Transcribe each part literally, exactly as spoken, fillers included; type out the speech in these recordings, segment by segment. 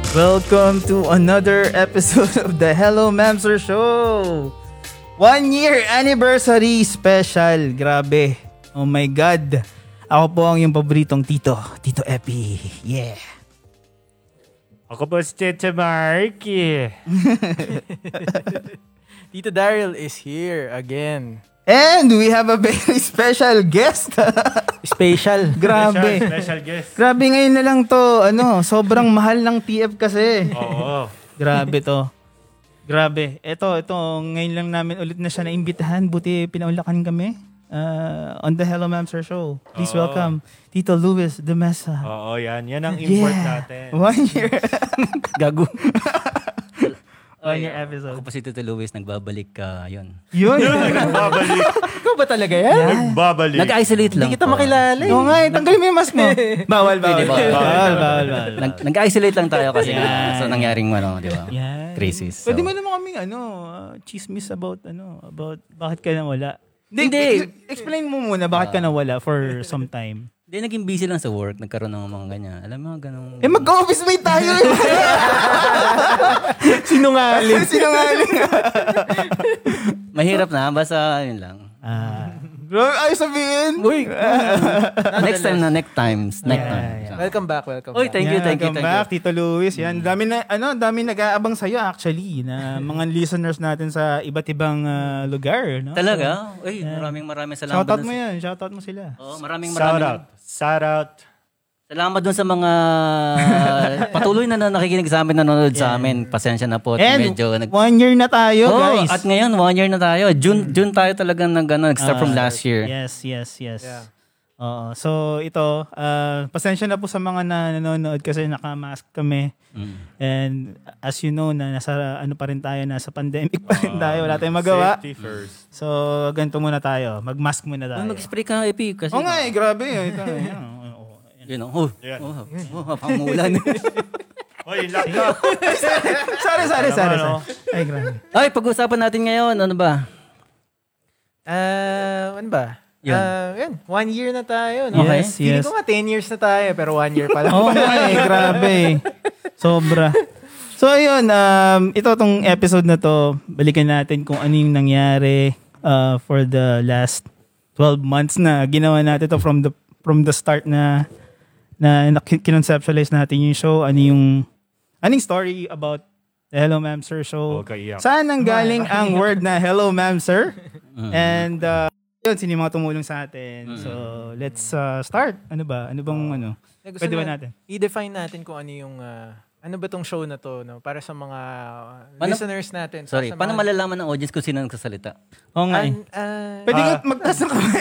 Welcome to another episode of the Hello Mamser Show. One year anniversary special. Grabe. Oh my God. Ako po ang yung paboritong Tito. Tito Epi. Yeah. Ako po si Cheche Marky. Tito Daryl is here again. And we have a very special guest. Special. Grabe. Special, special guest. Grabe ngayon na lang to. Ano, sobrang mahal ng T F kasi. Oo. Grabe to. Grabe. Ito, ito. Ngayon lang namin ulit na siya naimbitahan. Buti pinaulakan kami. Uh, on the Hello Mamser Show. Please Oo. welcome Tito Luis de Mesa. Oo, yan. Yan ang import Yeah. natin. One year. Gago. One year episode. Ako po si Tito Luis, nagbabalik ka, yun. Yun. Nagbabalik. Ikaw ba talaga yan? Nagbabalik. Nag-isolate lang Hindi kita po. makilala eh. Oo nga eh. Tanggalin mo yung mask mo. Bawal, bawal. Pwede, Bawal, bawal. bawal, bawal. Nag- Nag-isolate lang tayo kasi Yan. nga sa nangyaring ano, di ba? Yan. Crisis. So. Pwede mo naman kaming ano, uh, chismis about ano, about bakit ka nawala. Hindi. ex- explain mo muna bakit ka nawala for some time. Hindi, naging busy lang sa work. Nagkaroon ng mga ganyan. Alam mo, ganun. Eh, mag-office mate tayo eh. Sinungaling. Sinungaling. Mahirap na, basta yun lang. Ah. Bro, ay sabihin. Uy. Next time na, next times. Next Yeah, time. yeah. Welcome back, welcome Oy, back. thank you, thank you, Welcome thank back, you. Tito Luis. Yan, dami na ano, dami nag-aabang sa iyo actually na mga listeners natin sa iba't ibang uh, lugar, no? Talaga? Uy, maraming maraming salamat. Shoutout dun mo sa- 'yan, shoutout mo sila. Oo, maraming Shout maraming. out. Shout out. Salamat dun sa mga patuloy na, na nakikinig sa amin, nanonood sa amin. Pasensya na po. At And medyo nag- one year na tayo, Oh, guys. at ngayon, one year na tayo. June June tayo talagang nag, ano, nag-start from Ah, last year. Yes, yes, yes. Yeah. Oo. So ito, uh, pasensya na po sa mga na nanonood kasi naka-mask kami. Mm. And as you know, na nasa ano pa rin tayo, nasa pandemic pa rin tayo. Wala tayong magawa. Safety first. So, ganito muna tayo. Mag-mask muna tayo. Oh, mag-spray ka, Epi. Kasi, Oo nga eh, grabe. Ito, yan. Oo. you know, oh, Yan. oh, oh, pangulan. Oy, laptop. Sorry, sorry, sorry. Ano? sorry. Ay, grabe. Ay, pag-usapan natin ngayon, ano ba? Ah, ano ba? Yun. Ah, yan. One year na tayo, no? Okay. Yes, Feeling yes. ko nga ten years na tayo, pero one year pa lang. Oo nga eh, grabe. Sobra. So ayun, um, ito tong episode na to, balikan natin kung ano yung nangyari uh, for the last twelve months na ginawa natin to from the from the start na na, na kinonceptualize natin yung show, ano yung anong story about the Hello Mamser Show. Huwag ka iyak. Saan nanggaling ang word na Hello Mamser? And uh, yun, sino yung mga tumulong sa atin. So, let's uh, start. Ano ba? Ano bang ano? Eh, gusto Pwede ba na- natin? I-define natin kung ano yung, ah, ano ba tong show na to, no? Para sa mga ah, Paano- listeners natin. Sorry, sa paano mga, malalaman ng audience kung sino nagsasalita? Oo nga eh. An- ah, Pwede Ah. nga magtas na kamay.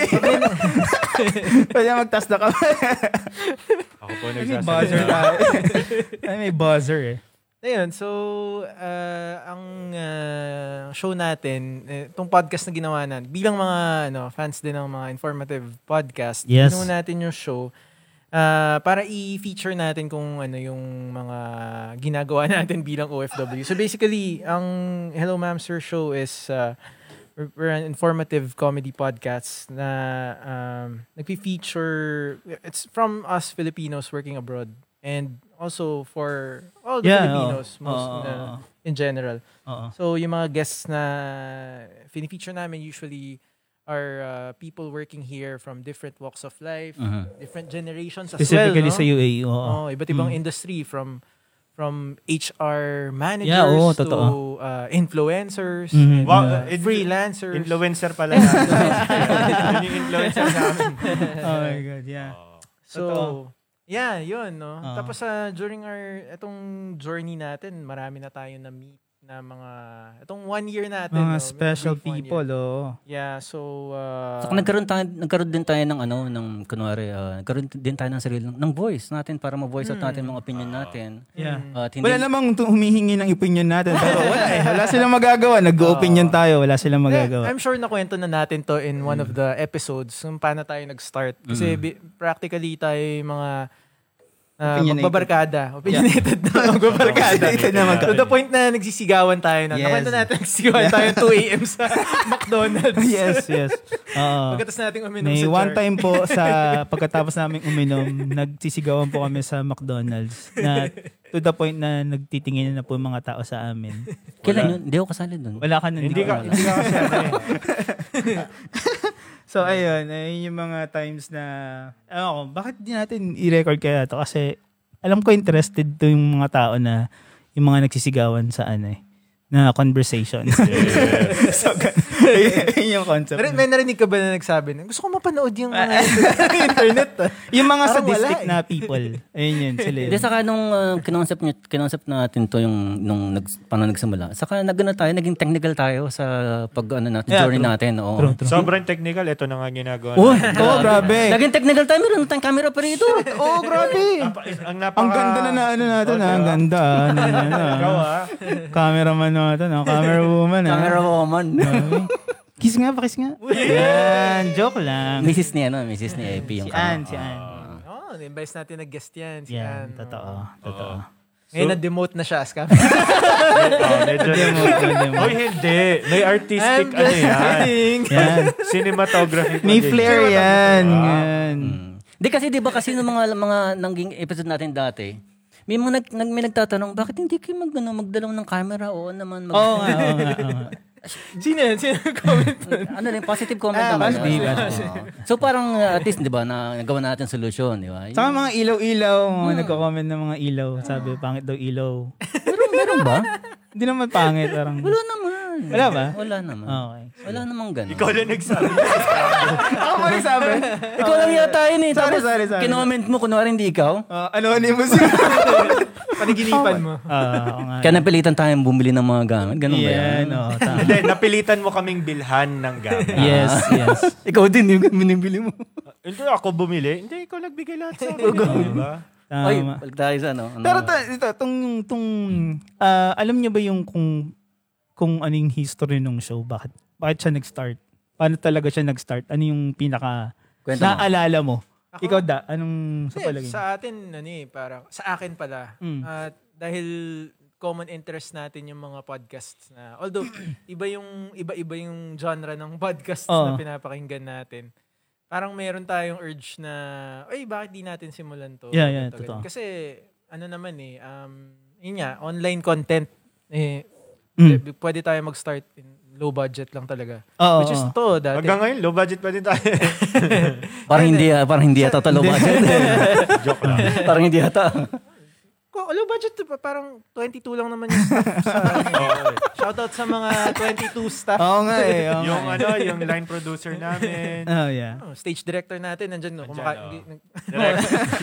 Pwede nga magtas na kamay. Ako po May buzzer nagsasalita. tayo. Ay, may buzzer eh. Ayun, so ah, ang ah, show natin, eh, itong podcast na ginawa natin, bilang mga ano, fans din ng mga informative podcast, Yes. ginawa natin yung show ah, para i-feature natin kung ano yung mga ginagawa natin bilang O F W. So basically, ang Hello Mamser Show is uh, we're, we're an informative comedy podcast na um, nagpi-feature, it's from us Filipinos working abroad and also for all the Yeah, Filipinos oo. most Oo, na, oo. in general. Oo. So yung mga guests na fini-feature namin usually are uh, people working here from different walks of life, Mhm. different generations as Specifically well, sa no? U A E. Oo. Oh, iba't ibang Mm. industry from from H R managers Yeah, oo, to totoo. uh, influencers, Mhm. and, Wow, uh, influ- freelancers. Influencer pala natin. Yun yung influencer namin. Oh my God, yeah. So, Totoo. yeah, yun, no? Oo. Tapos uh, during our, itong journey natin, marami na tayo na-meet na mga, itong one year natin. Mga no? special Brief one people, year. oh. Yeah, so, uh, So, kung nagkaroon, tayo, nagkaroon din tayo ng ano, ng, kunwari, uh, nagkaroon din tayo ng sarili, ng voice natin para ma-voice out natin mga opinion natin. Yeah. Uh, at hindi, Wala namang tu- humihingi ng opinion natin. Pero wala eh. Wala silang magagawa. Nag-opinion tayo. Wala silang Eh, magagawa. I'm sure nakwento na natin to in one of the episodes kung paano tayo nag-start. Kasi bi- practically tayo yung mga uh, Opinionated. magbabarkada. Opinionated na magbabarkada. Opinionated na To the point na nagsisigawan tayo na. Yes. Nakwento natin nagsisigawan tayo two a.m. sa McDonald's. Yes, yes. Oo. Pagkatas natin uminom May sa one jar. time po sa pagkatapos namin uminom, nagsisigawan po kami sa McDonald's na to the point na nagtitingin na po yung mga tao sa amin. Kailan yun? Hindi ako kasali doon. Wala ka nun. Hindi ka, hindi ka kasi ano eh. So, ayun. Ayun yung mga times na, ewan ko, bakit di natin i-record kaya to? Kasi, alam ko interested to yung mga tao na, yung mga nagsisigawan sa ano eh, na conversation. Yeah. So, yun yung concept. May, may narinig ka ba na nagsabi na, gusto ko mapanood yung mga internet. Ah. Yung mga Parang sadistic wala eh. na people. Ayun yun, sila yun. Hindi, saka nung uh, kinoncept, nyo, kinoncept natin to yung nung nag, paano nagsimula. Saka nagano tayo, naging technical tayo sa pag ano natin, Yeah, journey true. natin. Oo. True, true. Sobrang technical. Ito na nga ginagawa. Oh, natin. oh, grabe. Naging technical tayo, meron tayong camera pa rito. Oh, grabe. Ang napaka... Ang ganda na na ano natin, Oh, ah. Ang diba? ganda. ah. Ano, ano, ano, Ikaw ah. ah. Cameraman natin, ah. Camera woman. ah. Camera woman. Kiss nga, pakis nga. Yan, joke lang. Missus ni ano, Missus ni Epi yung Si Ann, si Ann. Oh, na-invite natin nag-guest yan. Si Yan, Ann. totoo. Totoo. Ngayon na-demote na siya as cam. Oh, medyo... Oy, hindi. May artistic ano yan. Yan. Cinematography. May flair yan. Ah. Yan. Hindi kasi 'di ba kasi nung mga mga nangging episode natin dati, may mga nag, nag may nagtatanong bakit hindi kayo mag ano, magdalaw ng camera o naman mag Oo nga, oo nga, oo nga. Sino yan? Sino comment? ano rin positive comment Ah, naman. positive, Oo. positive. So parang uh, at least 'di ba na nagawa natin solusyon, di ba? Saka mga ilaw-ilaw, mga nagko-comment ng mga ilaw. Sabi, pangit daw ilaw. Meron, meron ba? Hindi naman pangit. Parang... Wala naman. Wala ba? Wala naman. Okay. Wala namang ganun. Ikaw na nagsabi. Ako mo nagsabi? Ikaw lang yata yun eh. Sorry, Tapos sorry, sorry. kinoment mo, kunwari hindi ikaw. Uh, ano, ano yung musik? Paniginipan mo. Ah, oo nga. Kaya napilitan tayong bumili ng mga gamit. Ganun ba Yan, yan? oo, tama. Hindi, napilitan mo kaming bilhan ng gamit. Yes, yes. Ikaw din yung binibili mo. Hindi ako bumili. Hindi, ikaw nagbigay lahat sa akin. Diba? Ay, Tama. balik tayo sa ano. ano. Pero ta, ito, tong, tong, ah, alam niyo ba yung kung, kung ano yung history ng show? Bakit, bakit siya nag-start? Paano talaga siya nag-start? Ano yung pinaka, Kwento mo. naalala mo? Ako? Ikaw da, anong sa Hindi, palagay? sa atin, ano eh, parang, sa akin pala. Mm. At dahil common interest natin yung mga podcasts na, although, iba yung, iba-iba yung genre ng podcasts Oo. na pinapakinggan natin. Parang meron tayong urge na, ay, bakit di natin simulan to? Yeah, yeah, Ganito, totoo. ganito. Kasi, ano naman eh, um, yun nga, online content, eh, Mm. p- pwede tayo mag-start in low budget lang talaga. Oo, Which is oo. to, dati. Hanggang ngayon, low budget pa din tayo. Parang hindi, ah, parang hindi yata talo budget. Joke lang. Parang hindi yata. Ko- low budget, pa- parang twenty-two lang naman yung staff sa, ano, shoutout sa mga twenty-two staff. Oo nga eh. Oo nga Yung eh. ano, yung line producer namin. Oh, yeah. Oh, stage director natin, nandyan, no? Nandyan, Kumaka- oh. di- nag- Direct.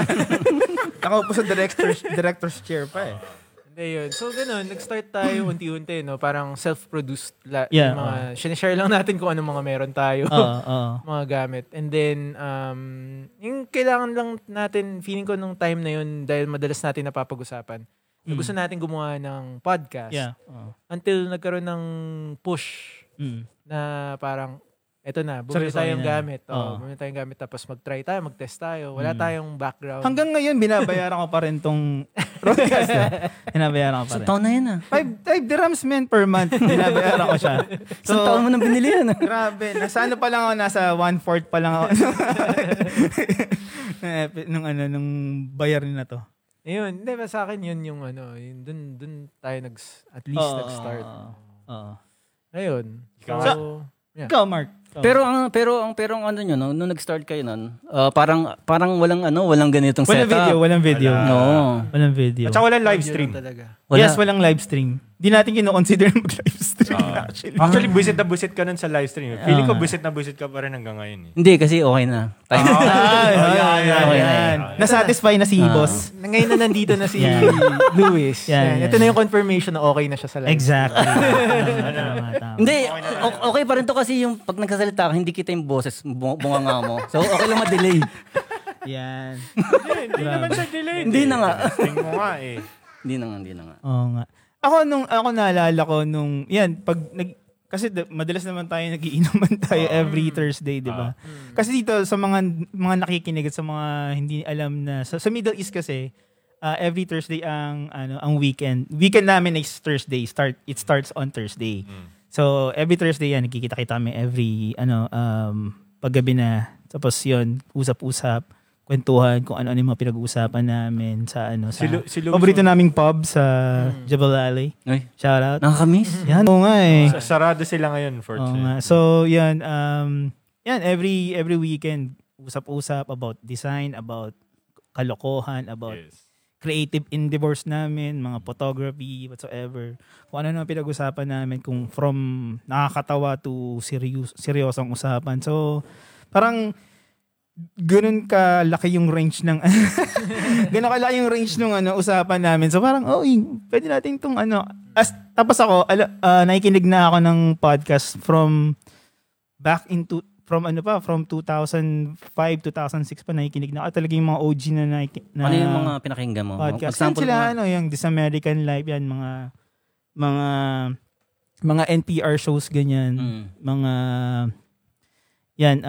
Ako po sa director's, director's chair pa eh. Hindi yun. So, ganun, nag-start tayo unti-unti, no? Parang self-produced. La- Yeah, yung mga, sinishare lang natin kung anong mga meron tayo. Oo, oo. mga gamit. And then, um, yung kailangan lang natin, feeling ko nung time na yun, dahil madalas natin napapag-usapan, Mm. gusto natin gumawa ng podcast. Yeah. Oo. Until nagkaroon ng push Mm. na parang, eto na, bumili Seryosohin tayong na. gamit. Oh, Oo. bumili tayong gamit, tapos mag-try tayo, mag-test tayo. Wala Mm. tayong background. Hanggang ngayon, binabayaran ko pa rin tong broadcast. eh. Binabayaran ko pa Sa rin. taon na yan ah. Five, five dirhams men per month. Binabayaran ko siya. Sa taon mo nang binili yan ah. Grabe. Nasa ano pa lang ako, nasa one-fourth pa lang ako. nung ano, nung bayar na to. Yun, hindi ba sa akin yun yung ano, yun, dun, dun tayo nag, at least Oo, nag-start. oo, oo. Ayun. Ikaw, So, yeah. Ikaw, Mark. Ikaw. Pero ang pero ang pero ang ano nyo no, nung nag-start kayo nun, ah, parang parang walang ano, walang ganitong walang setup. video, walang video. Wala. No. Walang video. At saka walang live Audio stream. lang talaga. Wala. Yes, walang live stream. Di natin kino-consider mag-live stream Ah. actually. Actually, buisit na buisit ka nun sa live stream. Feeling ko Ah. buisit na buisit ka pa rin hanggang ngayon. Eh. Hindi kasi okay na. Time. Ay, Oh, ay, yeah, ay, yeah, ay, yeah, yan. yeah. Nasatisfy na si Ah. boss. Na ngayon na nandito na si Yan. Louis. Yan, Yan. yan. Ito na yung confirmation na okay na siya sa live. Exactly. Tama, tama. Hindi, o- okay pa rin to kasi yung pag nagsasalita ka, hindi kita yung boses, bu- bunganga mo. So okay lang ma-delay. Yan. Hindi, hindi naman siya delayed. Hindi eh. na nga. Testing mo nga eh. Hindi na nga, hindi na nga. Oo nga. Ako nung ako naalala ko nung yan pag nag kasi d- madalas naman tayo nagiinuman tayo every Thursday, 'di ba? Kasi dito sa mga mga nakikinig at sa mga hindi alam na sa, sa Middle East kasi uh, every Thursday ang ano ang weekend. Weekend namin is Thursday. Start it starts on Thursday. So every Thursday yan nagkikita-kita kami every ano um paggabi na tapos 'yon usap-usap kwentuhan kung ano-ano yung mga pinag-uusapan namin sa ano sa Si Lu- si Louis- paborito naming pub sa Mm. Jebel Alley. Ay, Shout out. nakakamiss. Yan, oo nga eh. Sa- Sarado sila ngayon, Oo fortunately. nga. So, yan, um, yan, every every weekend, usap-usap about design, about kalokohan, about Yes. creative endeavors namin, mga photography, whatsoever. Kung ano na pinag-usapan namin, kung from nakakatawa to serious, seryosong usapan. So, parang ganun kalaki yung range ng ganun kalaki yung range ng ano usapan namin. So parang oh, yung, pwede natin tong ano as tapos ako ala, uh, nakikinig na ako ng podcast from back into from ano pa from two thousand five two thousand six pa nakikinig na ako. Talaga yung mga O G na, naiki- na Ano yung mga pinakinggan mo? podcast. Yan Example sila mo. ano yung This American Life yan mga mga mga N P R shows ganyan. Mm. Mga yan,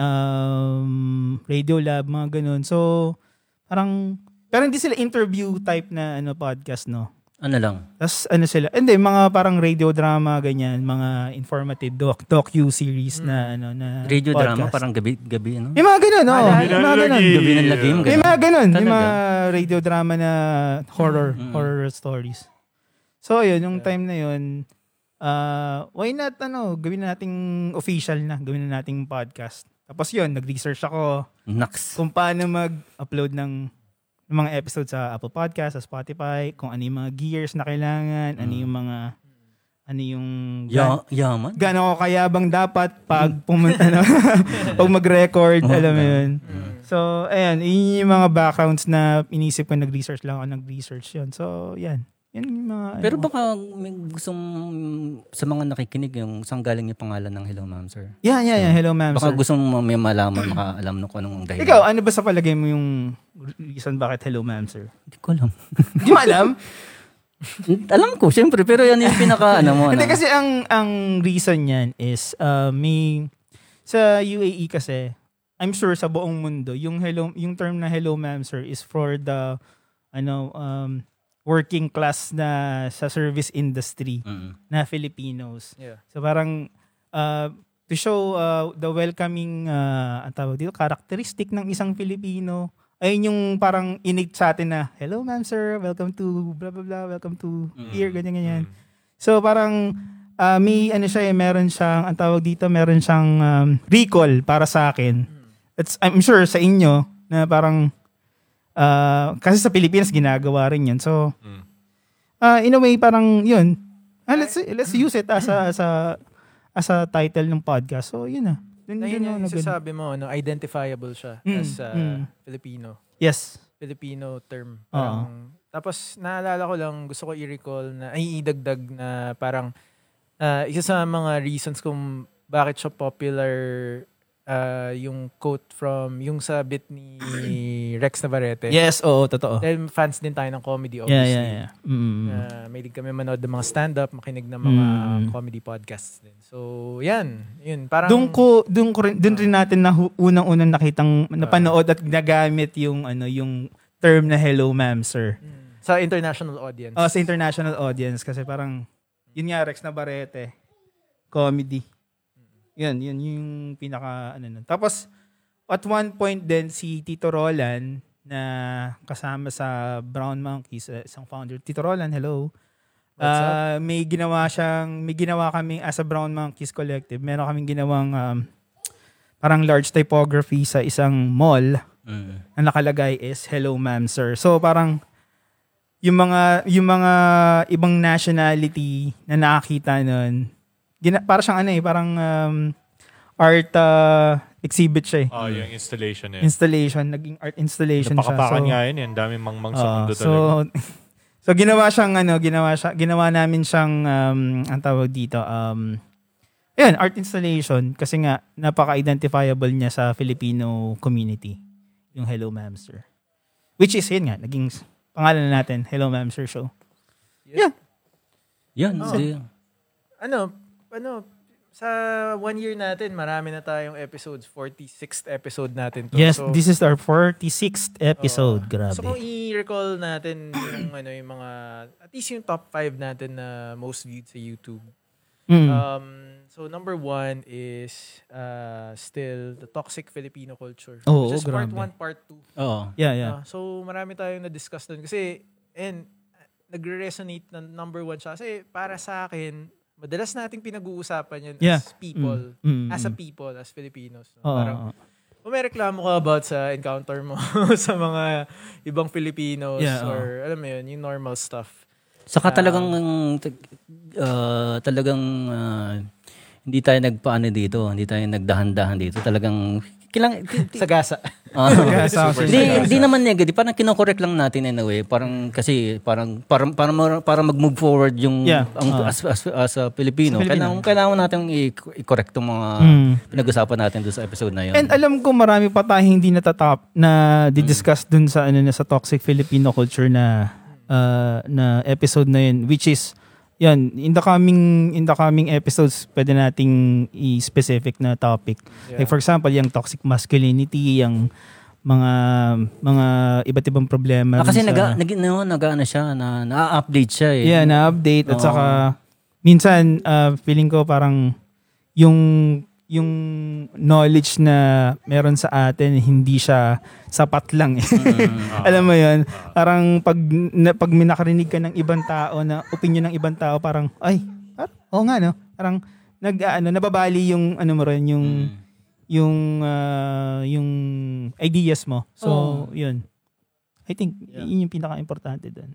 um, Radio Lab, mga ganun. So, parang, pero hindi sila interview type na ano podcast, no? Ano lang? Tapos, ano sila, hindi, mga parang radio drama, ganyan, mga informative doc, docu-series na, ano, na Radio podcast. drama, parang gabi-gabi, ano? May mga ganun, oo. Ah, May mga ganun. Gabi ng lagim, May ganun. mga ganun. May Talaga? mga radio drama na horror, Mm. horror stories. So, yun, yung time na yun, uh, why not, ano, gawin na nating official na, gawin na nating podcast. Tapos yun, nag-research ako Naks. kung paano mag-upload ng, ng mga episodes sa Apple Podcast, sa Spotify, kung ano yung mga gears na kailangan, ano yung mga, ano yung, Ya, yaman? gaano ko kayabang dapat pag pumunta na, pag mag-record, Oh, alam mo okay. yun. So, ayan, yun yung mga backgrounds na inisip ko, nag-research lang ako, nag-research yun. So, yan. Yan yung mga, Pero ano, baka may gustong sa mga nakikinig yung saan galing yung pangalan ng Hello Ma'am Sir. yan, yan, yan. Hello, ma'am, Baka sir. gusto mo may malaman, makaalam no kung anong dahilan. Ikaw, ano ba sa palagay mo yung reason bakit hello, ma'am, sir? Hindi ko alam. Hindi mo alam? alam ko, syempre, pero yan yung pinaka, ano mo. Hindi ano. kasi ang ang reason niyan is uh, may sa U A E kasi I'm sure sa buong mundo yung hello yung term na hello ma'am sir is for the ano um working class na sa service industry Mm. na Filipinos. Yeah. So parang uh, to show uh, the welcoming uh, ang tawag dito characteristic ng isang Filipino ayun yung parang innate sa atin na hello ma'am sir, welcome to blah blah blah, welcome to here, ganyan ganyan. So parang uh, may ano siya eh, meron siyang ang tawag dito, meron siyang um, recall para sa akin. It's I'm sure sa inyo na parang uh, kasi sa Pilipinas ginagawa rin 'yun. So uh, in a way parang 'yun. Ah, let's let's use it as a as a as a title ng podcast. So yun na. Dun, Na dun yun ako yung nag- sasabi mo, ano, identifiable siya Mm, as uh, mm. Filipino. Yes. Filipino term. Oo. Parang, tapos naalala ko lang, gusto ko i-recall na, ay idagdag na parang uh, isa sa mga reasons kung bakit siya popular uh, yung quote from, yung sa bit ni Rex Navarrete. Yes, oo, totoo. Dahil fans din tayo ng comedy, Yeah, obviously. yeah, yeah. Mm. Uh, mahilig kami manood ng mga stand-up, makinig ng mga Mm. comedy podcasts din. So, yan. Yun, parang... Doon ko doon ko rin, doon rin natin na unang-unang nakitang napanood at nagamit yung ano yung term na hello ma'am sir. Mm. Sa international audience. Oh, sa international audience kasi parang yun nga Rex Navarrete comedy. Yun, yun yung pinaka ano nun. Tapos at one point din si Tito Roland na kasama sa Brown Monkeys, uh, isang founder. Tito Roland, hello. What's up? Uh, may ginawa siyang, may ginawa kami as a Brown Monkeys Collective. Meron kaming ginawang um, parang large typography sa isang mall. Mm. Ang nakalagay is hello ma'am sir. So parang yung mga yung mga ibang nationality na nakakita nun, gina, para siyang ano eh, parang um, art uh, exhibit siya eh. Oh, yung installation eh. Installation, naging art installation siya. Napakapakan So, nga yun. Yan dami mangmang sa Oo, mundo so, talaga. so ginawa siyang ano, ginawa siya, ginawa namin siyang um, ang tawag dito, um ayun, art installation kasi nga napaka-identifiable niya sa Filipino community, yung Hello Ma'am Sir. Which is yun nga, naging pangalan na natin, Hello Ma'am Sir Show. Yeah. Yan, Oh. di- ano, ano, sa one year natin, marami na tayong episodes. forty-sixth episode natin to. Yes, So, this is our forty-sixth episode. Oo. Grabe. So kung i-recall natin yung ano yung mga at least yung top five natin na most viewed sa YouTube. Mm. Um So number one is uh, still the toxic Filipino culture. Oo, which is part grabe. one, part two. Oo. Yeah, yeah. Uh, so marami tayong na-discuss doon. Kasi, and nagre-resonate na number one siya. Kasi para sa akin, madalas nating pinag-uusapan yan Yeah. as people. Mm, mm, As a mm. people, as Filipinos. No? Oo, Parang, oo. kung may reklamo ka about sa encounter mo sa mga ibang Filipinos Yeah, or alam mo yun, yung normal stuff. Saka Ah. talagang uh, talagang uh, hindi tayo nagpaano dito, hindi tayo nagdahan-dahan dito. Talagang kilang Sagasa. Ah. Sagasa, super Hindi sagasa. hindi naman negative, parang kino-correct lang natin in a way. Parang kasi parang para para para mag-move forward yung Yeah. ang, Ah. as, as, as a Filipino. As Filipino. Kailangan kailangan natin i- i-correct tong mga Mm. pinag-usapan natin doon sa episode na 'yon. And alam ko marami pa tayong hindi natatap na di-discuss dun sa ano na sa toxic Filipino culture na uh, na episode na yun, which is yan, in the coming in the coming episodes pwede nating i-specific na topic. Yeah. Like for example, yung toxic masculinity, yung mga mga iba't ibang problema. Ah, kasi sa- nag nag no, nag-ano siya na na-update siya eh. Yeah, na-update at Oo. saka minsan uh, feeling ko parang yung yung knowledge na meron sa atin hindi siya sapat lang eh. Alam mo 'yun? Parang pag na, pag may nakarinig ka ng ibang tao na opinion ng ibang tao parang ay, ah, oo nga no. Parang nag ano nababali yung ano mo rin yung yung ah, yung ideas mo. So, 'yun. I think Yeah. yun yung pinaka-importante doon.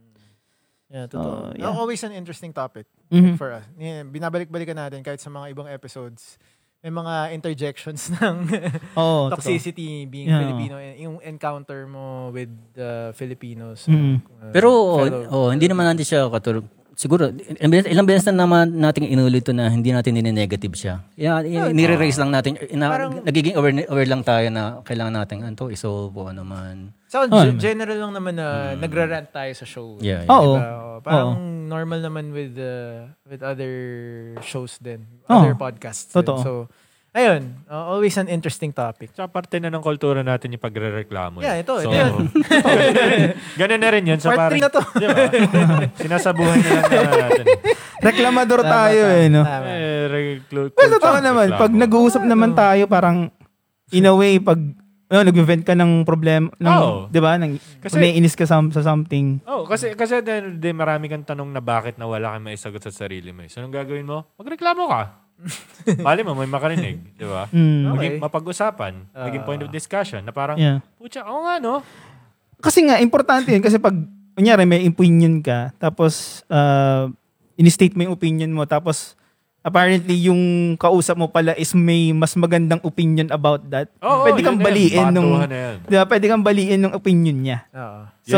Yeah, totoo. Oh, yeah. Always an interesting topic Mhm. for us. Yeah, binabalik-balikan natin kahit sa mga ibang episodes. May mga interjections ng Oo, toxicity being Yeah. Filipino, yung encounter mo with the Filipinos. Mm. uh, Pero fellow- oh, hindi naman natin siya katulog. Siguro ilang beses, ilang beses na naman nating inulit to na hindi natin nine-negative siya. Yeah, nire-raise lang natin. Ina, Parang- nagiging aware, aware lang tayo na kailangan natin anto isolve o ano man. So, Oh, ge- general lang naman na nagra-rant tayo sa show. Yeah. Oo. Diba? Oh, Parang normal naman with uh, with other shows din. Oo. Other podcasts din. Totoo. So, ayun. uh, always an interesting topic. Tsaka parte na ng kultura natin yung pagre-reklamo. Yeah, ito. So, ito yun. ganun na rin yun. Sa Part parang, three na to. Di ba? Sinasabuhay na lang na natin. Reklamador Tama, tayo tama, eh, no? tama. Eh, reclu- Pero totoo culture, naman, reklamo. pag nag-uusap naman tayo, parang, in a way, pag, ano, nag-vent ka ng problema, ng, Oo. di ba, ng, Kasi- pag naiinis ka sa, sa something. Oh, kasi kasi then, then marami kang tanong na bakit na wala kang maisagot sa sarili mo. So, anong gagawin mo? Magreklamo ka. Mali mo, may makarinig. Di ba? Mm. Maging Okay. mapag-usapan. Ah. maging point of discussion. Na parang, Yeah. pucha, oo nga, no? Kasi nga, importante yun, kasi pag, kunyari, may opinion ka, tapos, uh, in-state mo yung opinion mo, tapos, apparently, yung kausap mo pala is may mas magandang opinion about that. Oo, Pwede kang yun na yun. baliin nung, Batuhan na yan. di ba, pwede kang baliin nung opinion niya. Oo. So,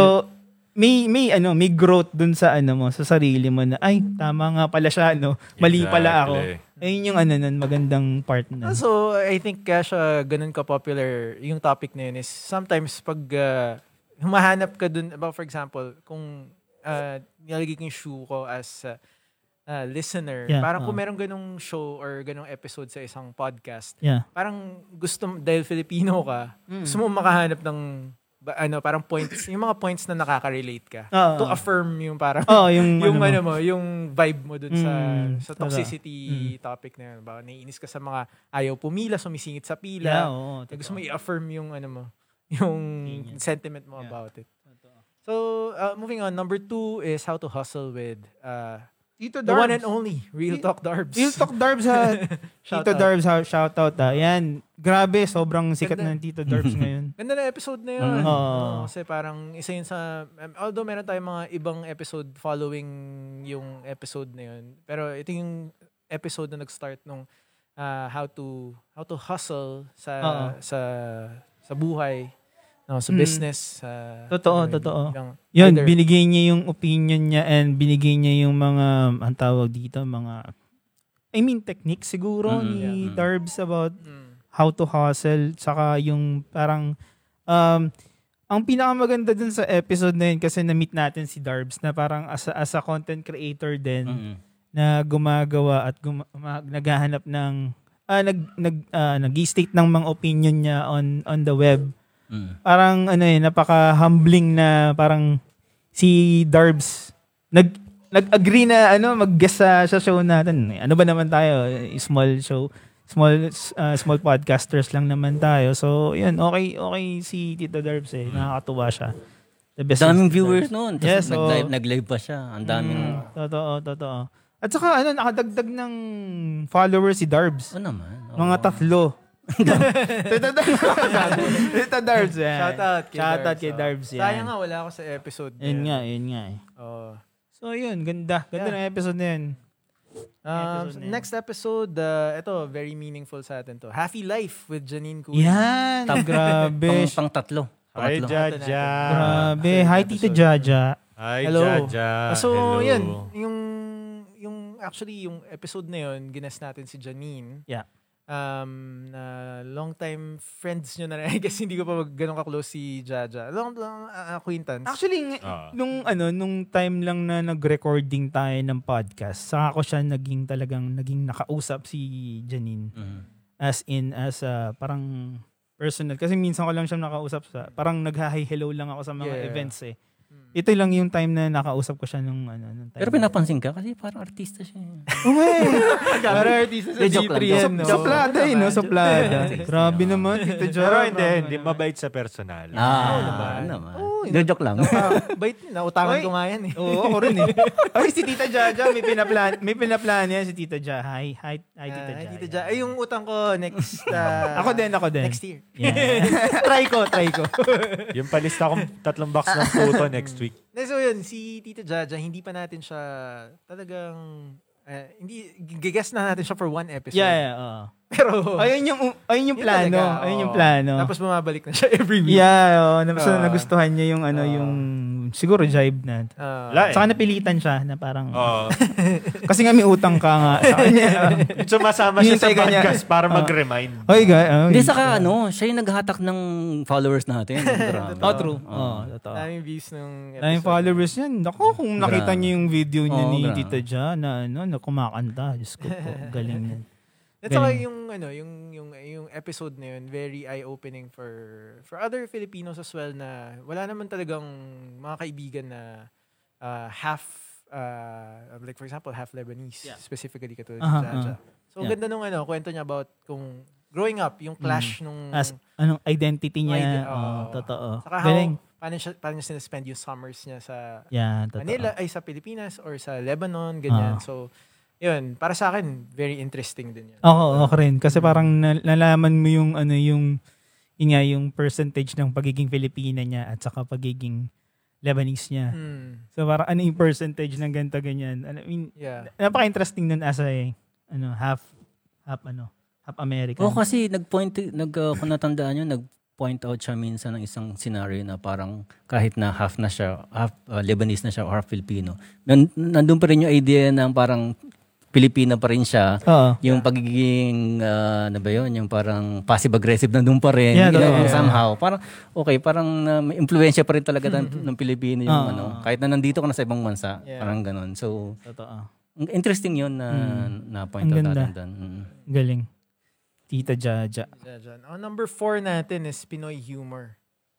may may ano, may growth dun sa ano mo, sa sarili mo na ay tama nga pala siya, no. Mali pala ako. Exactly. Ayun yung ano nun, magandang part na. So, I think kaya siya ganun ka-popular yung topic na yun is sometimes pag uh, humahanap ka dun, about for example, kung uh, nilalagay ko yung shoe ko as uh, uh, listener, Yeah, parang oo. kung merong ganung show or ganung episode sa isang podcast, Yeah. parang gusto mo, dahil Filipino ka, gusto mo makahanap ng ba- ano, parang points, yung mga points na nakaka-relate ka. Oo. To affirm yung parang Oh, yung yung ano, ano mo. mo, yung vibe mo dun sa Mm, sa tama. toxicity topic na yun. Ba, naiinis ka sa mga ayaw pumila, sumisingit sa pila. Yeah, oo. Na gusto mo i-affirm yung ano mo, yung sentiment mo Yeah. about it. So, uh, moving on, number two is how to hustle with uh, Tito the one and only Real Talk Darbs. Real Talk Darbs ha. Shout Tito out. Darbs ha. Shout out ha. Yan. Grabe, sobrang sikat Ganda. na ng Tito Darbs ngayon. Ganda na episode na yun. Oo. Oo, kasi parang isa yun sa, um, although meron tayong mga ibang episode following yung episode na yun, pero ito yung episode na nag-start nung uh, how to how to hustle sa Oo. sa sa buhay, no, sa Mm. business. Sa, Totoo, ano, totoo. bilang- Yun, either- binigay niya yung opinion niya and binigay niya yung mga, ang tawag dito, mga, I mean, techniques siguro Mm, ni yeah. Darbs about Mm. how to hustle, saka yung parang, um, ang pinakamaganda dun sa episode na yun kasi na-meet natin si Darbs na parang as a, as a content creator din Mm-mm. na gumagawa at guma- ma- naghahanap ng, ah, nag, nag, ah, nag-state ng mga opinion niya on on the web. Mm. Parang ano eh, napaka-humbling na parang si Darbs, nag, nag-agree na ano mag-guest sa, sa show natin. Ano ba naman tayo? Small show, small uh, small podcasters lang naman tayo. So, yun, okay okay si Tito Darbs eh. Nakakatuwa siya. The best Daming Tito viewers Darbs. noon. Yes, Yes, so- nag-live, nag-live pa siya. Ang daming... Mm, totoo, totoo. At saka ano, nakadagdag ng followers si Darbs. Oo naman. oo. Mga tatlo. Tito Darbs. Tito Darbs. Yeah. Shout out kay Shout out Darbs, kay oh. Darbs. Yan. Sayang nga, wala ako sa episode. Yun nga, yun nga eh. Oh. So yun, ganda. Ganda Yeah. ng episode na yun. Um, Episode na yan. next episode, uh, ito, very meaningful sa atin to. Happy Life with Janine Cunha. Yan. Grabe. Pang, pang tatlo. Hi, Pangatlo. Jaja. Grabe. Hi, Tito Jaja. Hi, Hello. Jaja. So, Hello. yun. Yung, yung, actually, yung episode na yun, ginas natin si Janine. Yeah. Um, na long time friends nyo na rin. I guess hindi ko pa ganun ka-close si Jaja. Long, long uh, acquaintance. Actually, ng- Ah. nung ano, nung time lang na nag-recording tayo ng podcast, saka ko siya naging talagang naging nakausap si Janine. Mhm. As in, as a, parang personal. Kasi minsan ko lang siya nakausap sa, parang nag-hi hello lang ako sa mga Yeah. events eh. Ito lang yung time na nakausap ko siya nung ano. Nung time Pero na- pinapansin ka kasi parang artista siya. eh. Uwe! Para artista sa Di, G joke lang, three yan. joke- no? joke Suplada eh, no? Suplada. Grabe naman, Tito Jo. Pero hindi, hindi. Mabait sa personal. Ah, naman. naman. Oo, Di, joke lang. Ah, bait, nautangan Oy. ko nga yan eh. Oo, ako rin eh. Ay, si Tita Jaja, may pinaplan, may pinaplan yan si Tita Ja. Hi, hi, hi Tita Ah, Ja. Tita Ja. Ay, yung utang ko next... uh, Ako din, ako din. Next year. Yeah. try ko, try ko. Yung palista kong tatlong box ng puto next week. So yun, si Tita Jaja, hindi pa natin siya talagang... Uh, hindi, gigas na natin siya for one episode. Yeah, yeah, oo. Pero... Ayun yung, ayun yung yun plano. talaga, Ayun yung oo. plano. Tapos bumabalik na siya every week. Yeah, oh, na, so, Ah. nagustuhan niya yung ano, Ah. yung siguro jive na. Ah, Wala eh. Saka napilitan siya na parang Oo. kasi nga may utang ka nga sa kanya. Yung sumasama siya sa Hintay ka niya. podcast para Ah. mag-remind. Hoy, guy. Oh, Hindi, saka ano, siya yung naghahatak ng followers natin. Grabe. Oh, true. Oh, totoo. daming views nung Daming episode. followers yan. Ako, kung nakita Grabe. niyo yung video niya Oo, ni grabe. Tita Ja na ano, na kumakanta. Diyos ko po, galing yan. At saka Galing. yung ano, yung yung yung episode na yun, very eye-opening for for other Filipinos as well na wala naman talagang mga kaibigan na uh, half uh, like for example, half Lebanese, specifically katulad Aha, ni Jaja. So Yeah. ganda nung ano, kwento niya about kung growing up, yung clash nung As, anong identity niya. Ide- Oh, oo. totoo. saka how, Galing. paano siya paano niya spend yung summers niya sa Yeah, totoo. Manila ay sa Pilipinas or sa Lebanon, ganyan. Ah. So yun, para sa akin very interesting din yun. Oo, ako rin. Kasi parang nal- nalaman mo yung ano yung yun nga, yung percentage ng pagiging Filipina niya at saka pagiging Lebanese niya. Hmm. So parang ano yung percentage ng ganito ganyan. Ano, I mean, Yeah. napaka-interesting nun as a ano, half half ano, half American. Oo, kasi nag-point, nag, uh, kung natandaan nyo, nag-point out siya minsan ng isang scenario na parang kahit na half na siya, half uh, Lebanese na siya or half Filipino, nan, nandun pa rin yung idea na parang Pilipina pa rin siya. Oo. Yung pagiging, uh, ano ba yun, yung parang passive-aggressive nandun pa rin. Yeah, you know, yeah. somehow. Parang, okay, parang uh, may influensya pa rin talaga ng, ng Pilipino yung Oo. ano. Kahit na nandito ka na sa ibang bansa. Yeah. Parang ganon. So, Totoo. interesting yun na na-point Ang out ganda. natin doon. Mm. Galing. Tita Jaja. Jaja. Oh, number four natin is Pinoy humor.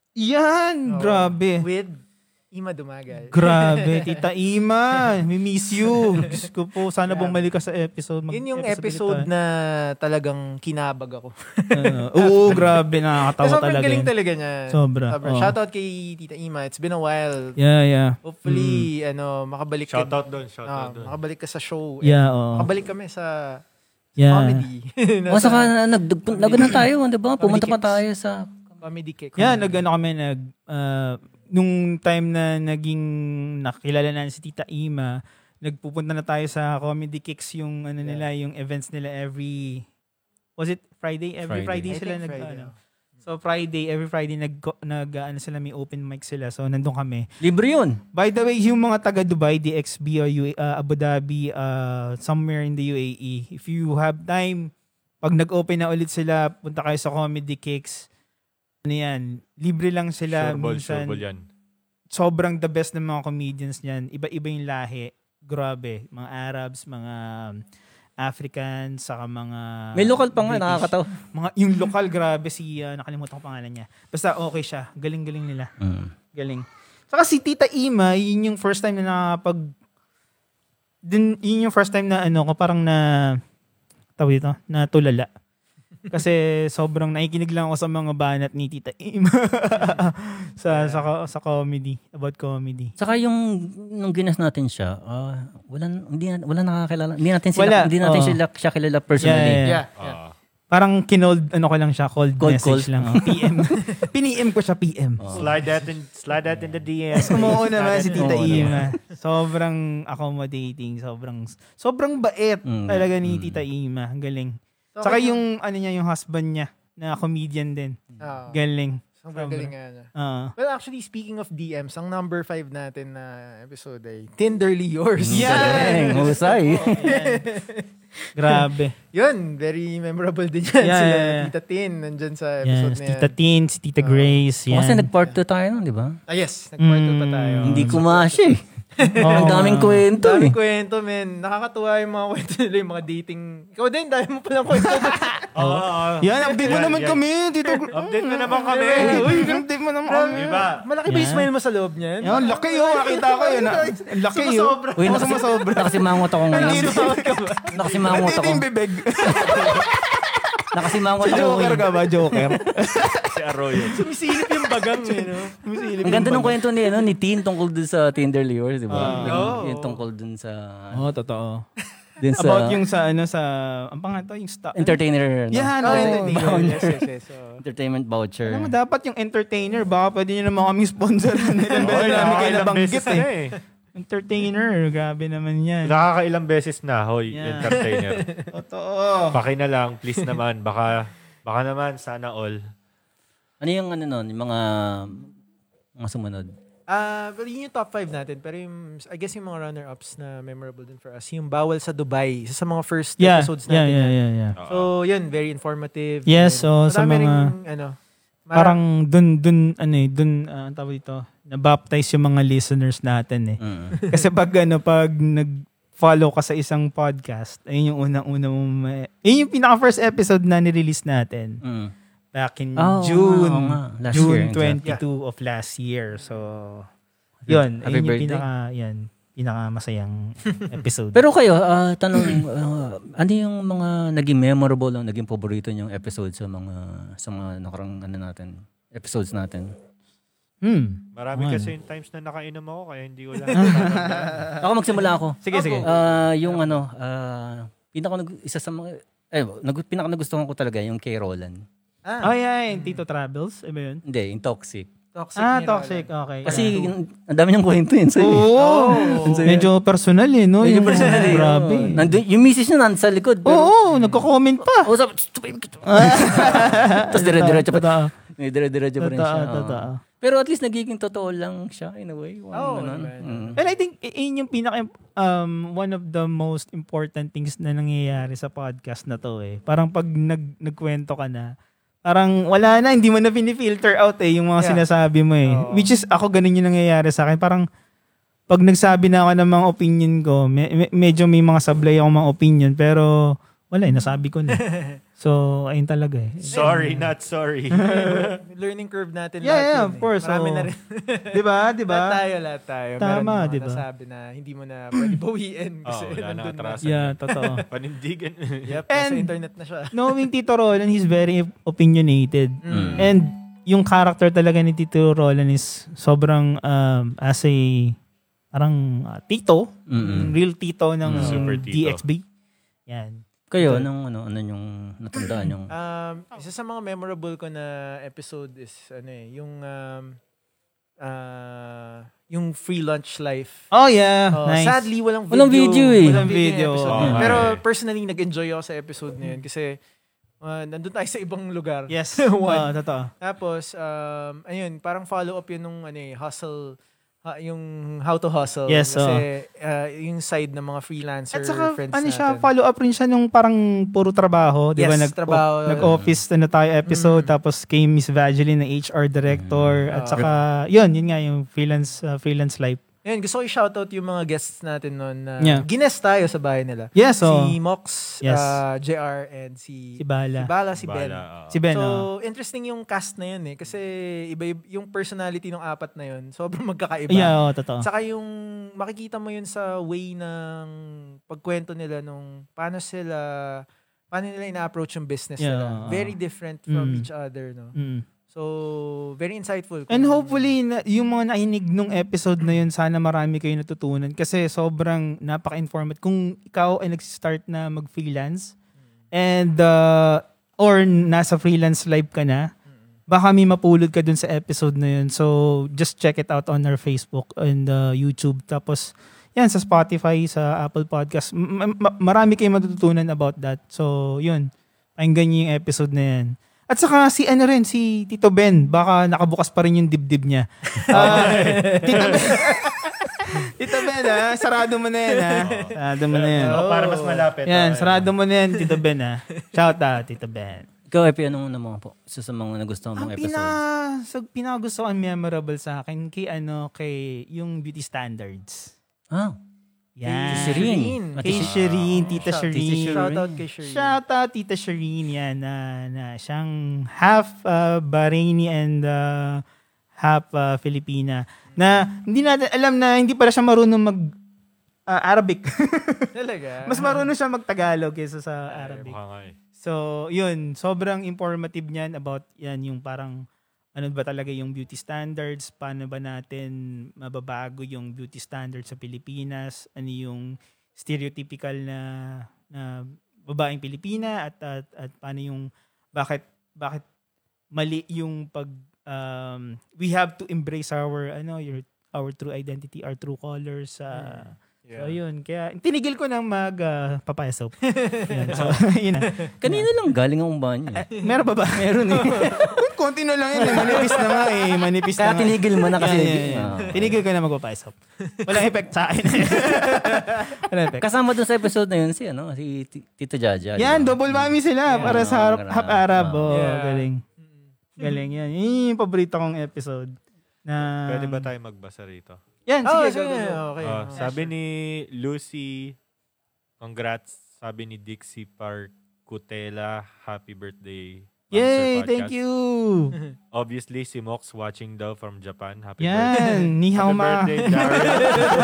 Yan! Oh, Grabe. With Ima Dumagal. Grabe. Tita Ima. We miss you. Diyos ko po. Sana Yeah. bumalik ka sa episode. Mag- Yun yung ulit episode tayo. na talagang kinabag ako. Ano, oo, grabe. Nakakatawa Sobrang talaga. galing yun. talaga niya. Sobra. Sobra. Oo. Shoutout kay Tita Ima. It's been a while. Yeah, yeah. Hopefully, ano, makabalik ka. Shoutout doon, shoutout Ah, doon. makabalik ka sa show. Yeah, oo. Makabalik kami sa Yeah. comedy. O saka nag nag ano tayo, 'di ba? Pumunta pa Kicks. tayo sa Comedy kick. Yeah, nag-ano kami, nag, uh, nung time na naging nakilala na si Tita Ima, nagpupunta na tayo sa Comedy Kicks, yung ano Yeah. nila, yung events nila every, was it Friday? Every Friday, Friday. I sila think nag, Friday, ano. So Friday, every Friday, nag, nag ano sila, may open mic sila. So nandun kami. libre 'yun. By the way, yung mga taga Dubai, D X B, or U A, uh, Abu Dhabi, uh, somewhere in the U A E, if you have time, pag nag-open na ulit sila, punta kayo sa Comedy Kicks. Ano yan, libre lang sila. Sureball, minsan, sureball yan. sobrang the best ng mga comedians niyan. Iba-iba yung lahi. Grabe. Mga Arabs, mga Africans, saka mga May local pa nga British. nakakatawa. Mga, yung local, grabe si, uh, nakalimutan ko pangalan niya. Basta okay siya. Galing-galing nila. Mm. Galing. Saka si Tita Ima, yun yung first time na nakapag din, yun yung first time na ano ko parang na tawag ito, na tulala. Kasi sobrang nakikinig lang ako sa mga banat ni Tita Im sa, sa sa comedy, about comedy. Saka yung nung ginas natin siya, uh, wala hindi na- wala nakakilala. Hindi natin sila Wala, hindi natin oo. sila siya kilala personally. Yeah, Yeah, yeah. Ah. Parang kinold, ano ko lang siya, cold, Cold message call. lang. Oh. P M. Pini-M ko siya, P M. Slide that in, slide that in the D M. Umuo naman si Tita Oo, Ima. Sobrang accommodating, sobrang sobrang bait Mm. talaga ni Mm. Tita Ima. Ang galing. So, Saka okay, yung ano niya, yung husband niya na comedian din. ah, Galing. sobrang galing nga na. Ah. Well, actually, speaking of D Ms, ang number five natin na episode ay Tinderly Yours. Yeah. Galing, husay. Grabe. Yun, very memorable din yan. Yeah, Sila yeah, yeah. Tita Tin, nandyan sa episode Yes, na yan. Tita Tin, si Tita Ah. Grace. Yan. Kasi nag-part two tayo nun, di ba? Ah, yes. Nag-part two pa Mm. tayo. Hindi kumasya eh. Oo. Ang daming kwento eh. Daming kwento, men. Nakakatuwa yung mga kwento nila, yung mga dating. Ikaw din, dahil mo palang kwento. Oo. oo. Yan, update mo Yan, naman yan. kami. Tito. Update mo naman kami. Uy, update mo naman kami. Diba? Malaki ba yung Yan. smile mo sa loob niyan? Yan, laki yun. Nakita ko yun. ah. Ang laki yun. Sumasobra. Uy, Oo, nakasi, sumasobra. nakasimangot ako ngayon. Nakasimangot Dito ako. yung bibig. Nakasimangot Si ako Joker ngayon. ka ba? Joker? Si Arroyo. Sumisilip yung bagang, eh, no? Ang ganda ng kwento ni, ano, ni Tin tungkol dun sa Tinderly Yours, di ba? Ah. Yung, Oo. yung tungkol dun sa... Oo, totoo. Dun sa About yung sa ano sa ang pangalan to yung sta- entertainer. no? Yan, Oh, oo. entertainer. Yes, yes, yes. So, Entertainment voucher. Alam mo, dapat yung entertainer, baka pwede nyo naman kaming sponsor. Ilan Oo, beses namin kayo nakakailang nabanggit beses eh. na eh. Entertainer, grabe naman yan. Nakakailang beses na, hoy, Yeah. entertainer. Totoo. Paki na lang, please naman. Baka, baka naman, sana all. Ano yung ano nun? Yung mga mga sumunod? Ah, well, yun yung top five natin. Pero yung, I guess yung mga runner-ups na memorable din for us, yung Bawal sa Dubai. Isa sa mga first Yeah, episodes yeah, natin. yeah, yan. yeah, yeah. So, yun, very informative. Yes, And so, sa madami mga- ring, ano, mara- Parang dun, dun, ano eh, dun, ah, ang tawag dito, na-baptize yung mga listeners natin eh. Mm. Kasi pag ano, pag nag-follow ka sa isang podcast, ayun yung unang-una mo, ma- yun yung pinaka-first episode na nirelease natin. Mm. Back in Ah, oo June, nga, oo nga. Last June year, exactly. twenty-two of last year. So, yun, Happy ayun yung birthday. pinaka, yan, pinaka masayang episode. Pero kayo, ah, tanong, ah, ano yung mga naging memorable o naging paborito niyong episode sa mga sa mga nakarang ano natin, episodes natin? hmm. Marami Ano? kasi yung times na nakainom ako, kaya hindi ko lang. Ako magsimula ako. Sige, sige. Ah, yung ano, ah, pinaka nag- isa sa mga eh, nag, pinaka nagustuhan ko talaga yung kay Roland. Ah, Oh, yeah, yung Tito Travels. Iba yun? Hindi, yung Toxic. toxic. Ah, ni toxic. Roland. Okay. Kasi yeah. yung- ang dami niyang kwento yun. So, Oo. Oh. Medyo personal eh, no? Medyo Yung- personal eh. Grabe. Nandun, yung misis niya nandun sa likod. Pero, Oo, nagko-comment pa. oh, sabi, tapos dire-diretso pa. Totoo. May dire-diretso pa rin Totoo, siya. oo. totoo. Pero at least nagiging totoo lang siya in a way. Oo, Ganun. naman. Mm. And I think i- yun yung pinaka um one of the most important things na nangyayari sa podcast na to eh. Parang pag nag nagkwento ka na, parang wala na, hindi mo na pinifilter out eh yung mga Yeah. sinasabi mo eh. Oo. Which is ako ganun yung nangyayari sa akin. Parang pag nagsabi na ako ng mga opinion ko, me- me- medyo may mga sablay ako mga opinion pero wala eh, nasabi ko na. So, ayun talaga eh. Sorry, not sorry. Learning curve natin Yeah, lahat yeah, yun of eh. course. Marami so, na rin. di ba? Di ba? Lahat tayo, lahat tayo. Tama, Meron mga di ba? nasabi na hindi mo na pwede bawiin. Kasi Oo, wala na nandun na. atrasan. Yeah, totoo. Panindigan. Yep, nasa And- internet na siya. Knowing Tito Roland, he's very opinionated. Mm. And yung character talaga ni Tito Roland is sobrang um, as a parang uh, tito, Mm-mm. real tito ng Mm. Super tito. D X B. Yan. Kayo, anong, ano, ano yung natandaan yung... Um, isa sa mga memorable ko na episode is ano eh, yung um, uh, yung free lunch life. Oh yeah, Oh, nice. Sadly, walang video. Walang video eh. Walang Walang video. video. yung episode Oo na yun. nga Pero eh. personally, nag-enjoy ako sa episode na yun kasi uh, nandun tayo sa ibang lugar. Yes. One. Oh, totoo. Tapos, um, ayun, parang follow-up yun nung ano eh, hustle, ha- yung how to hustle. Yes, Kasi uh, yung side ng mga freelancer At saka, friends ano natin. siya, follow up rin siya nung parang puro trabaho. Di ba? Yes, Nag, trabaho. Nag-office na tayo episode, Mm. tapos came Miss Vageline na H R director. Mm. At saka, yun, yun nga yung freelance uh, freelance life. Ayun, gusto ko i-shoutout yung mga guests natin noon na Yeah. ginest tayo sa bahay nila. Yes, so, Si Mox, Yes. uh, J R, and si, si Bala. si Bala, si Ben. Bala, oo. Si Ben, so, oh. interesting yung cast na yun eh. Kasi iba yung personality ng apat na yun. Sobrang magkakaiba. Yeah, oh, totoo. Saka yung makikita mo yun sa way ng pagkwento nila nung paano sila, paano nila ina-approach yung business Yeah. nila. Very different from Mm. each other, no? Mm. So, very insightful. And hopefully, na, yung mga nainig nung episode na yun, sana marami kayo natutunan. Kasi sobrang napaka-informative. Kung ikaw ay nag-start na mag-freelance, and, uh, or nasa freelance life ka na, baka may mapulot ka dun sa episode na yun. So, just check it out on our Facebook and uh, YouTube. Tapos, yan, sa Spotify, sa Apple Podcast. M- ma- marami kayong matututunan about that. So, yun. Pakinggan niyo yung episode na yan. At saka si ano rin, si Tito Ben, baka nakabukas pa rin yung dibdib niya. Uh, Tito Ben, Tito Ben ha, sarado mo na yan ha. Sarado mo na yan. Oh, para mas malapit. Yan, oh, sarado mo na yan, Tito Ben ha. Shout out, Tito Ben. Ikaw, Epi, anong naman po? Isa sa mga nagustuhan Ang mong pina, episode? so, pinakagustuhan memorable sa akin, kay ano, kay yung beauty standards. Ah, Yan. si Shireen. Kay Shireen, Tita Shout- Shireen. Shout out kay Shireen. Shout out Tita Shireen yan na, na siyang half uh, Bahraini and uh, half uh, Filipina. Na hindi natin alam na hindi pala siya marunong mag uh, Arabic. Talaga? Mas marunong siya mag-Tagalog kaysa sa Arabic. Mukha nga eh. So, yun, sobrang informative niyan about yan yung parang ano ba talaga yung beauty standards, paano ba natin mababago yung beauty standards sa Pilipinas, ano yung stereotypical na na babaeng Pilipina at at, at paano yung bakit bakit mali yung pag um, we have to embrace our ano your our true identity, our true colors sa Yeah. So yun, kaya tinigil ko nang mag uh, papaya soap. Yun, so yun na. kanina lang galing ang banyo. Meron ba ba? Meron eh. Konti na lang yun eh. Manipis na nga eh. Manipis Kaya na nga. tinigil mo na kasi. Yeah, yeah, yeah. Ah. Tinigil ko na magpapaya soap. Walang effect sa akin. Walang effect. Kasama dun sa episode na yun si, ano, si T- Tito Jaja. di Yan, ba? double whammy sila para sa harap, Arab. half Arab. Oh, Yeah. galing. Galing yan. Yun yung paborito kong episode. Na, Pwede ba tayo magbasa rito? Yan, Oh, sige. sige. go, go, go. Okay. Oh, Oh. sabi ni Lucy, congrats. Sabi ni Dixie Parcutela, happy birthday. Yay, Monster thank Podcast. you. Obviously, si Mox watching daw from Japan. Happy birthday. Yan, ni hao Happy ma. birthday, Daryl.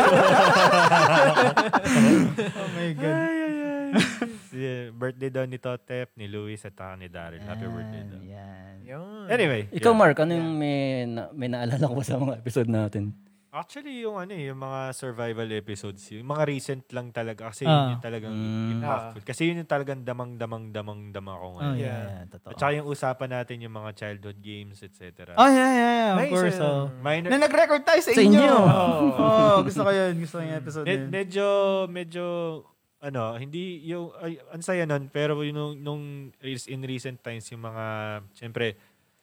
Oh my God. Si, birthday daw ni Totep, ni Luis, at saka ni Daryl. Happy birthday daw. Yan. Yun. Anyway. Ikaw, yeah. Mark, ano yung may, na, may naalala ko sa mga episode natin? Actually, yung ano eh, yung mga survival episodes, yung mga recent lang talaga. Kasi Ah. yun yung talagang Mm. impactful. Kasi yun yung talagang damang-damang-damang-dama ko Oh, ngayon. yeah, Yeah. yeah, totoo. At saka yung usapan natin yung mga childhood games, et cetera. Oh, yeah, yeah, yeah. Of Nice, course, uh, oh. Minor, Na nag-record tayo sa Sa inyo. inyo. Oh, gusto ko yun. Gusto ko yung episode med- na yun. medyo, medyo, ano, hindi yung, ay, ang saya nun, pero yung, nung, nung is- in recent times, yung mga, syempre,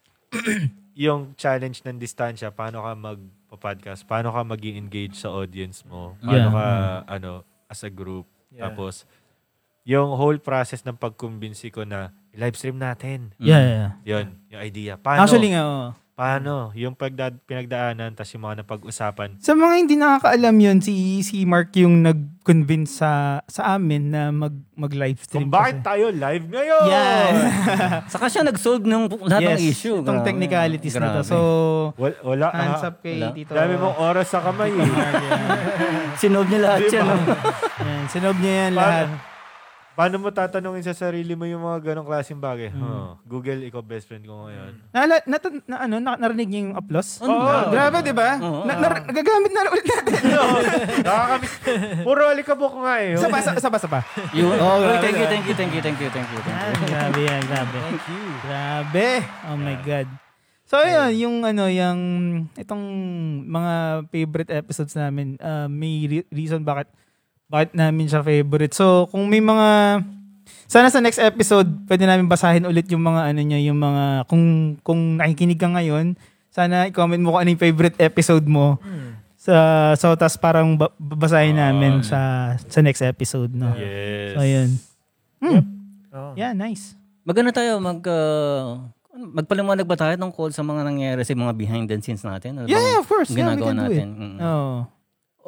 yung challenge ng distansya, paano ka mag-podcast, paano ka mag engage sa audience mo, paano Yeah. ka, ano, as a group. Yeah. Tapos, yung whole process ng pagkumbinsi ko na live stream natin. Yeah, yeah, yeah. Yun, yung idea. Paano? Actually nga, oh. Paano? Yung pagda- pinagdaanan, tas yung mga napag-usapan. Sa mga hindi nakakaalam yun, si si Mark yung nag-convince sa sa amin na mag mag-live stream. Kung bakit kasi. tayo live ngayon? Yan. Saka siya nag-solve ng lahat ng Yes, issue. itong Grabe. technicalities na to. Grabe. So, Wala. wala hands ah. up kay Wala. Tito. Dami mong oras sa kamay. eh. Sinolve niya lahat Diba? yan. no? Yan, sinob niya yan Paano- lahat. Paano mo tatanungin sa sarili mo yung mga ganong klaseng bagay? Huh, Google, ikaw best friend ko ngayon. Nala, na, na, ano, na, narinig niyo yung applause? Ano Oo, ba? grabe, di ba? Oo. Na, na, nagagamit na ulit natin. Nakakamiss. Puro alikabok nga eh. Isa pa, isa pa, isa pa. Yun. Oh, Uy, grabe, thank you, grabe. thank you, thank you, thank you, thank you. Thank Yan, you. grabe yan, grabe. Thank you. Grabe. Oh my God. So, ayun, yung ano, yung itong mga favorite episodes namin, uh, may re- reason bakit bakit namin siya favorite. So, kung may mga sana sa next episode, pwede namin basahin ulit yung mga ano niya, yung mga kung kung nakikinig ka ngayon, sana i-comment mo kung ano yung favorite episode mo. Sa so tas parang ba- babasahin namin sa sa next episode, no. Yes. So, ayun. Hmm. Oh. Yeah, nice. Magano tayo, mag... Uh, magpaliwanag ba tayo tungkol sa mga nangyayari sa mga behind the scenes natin? Ano Yeah, bang yeah, of course. Yeah, we ginagawa can do natin? it. Mm. Oh.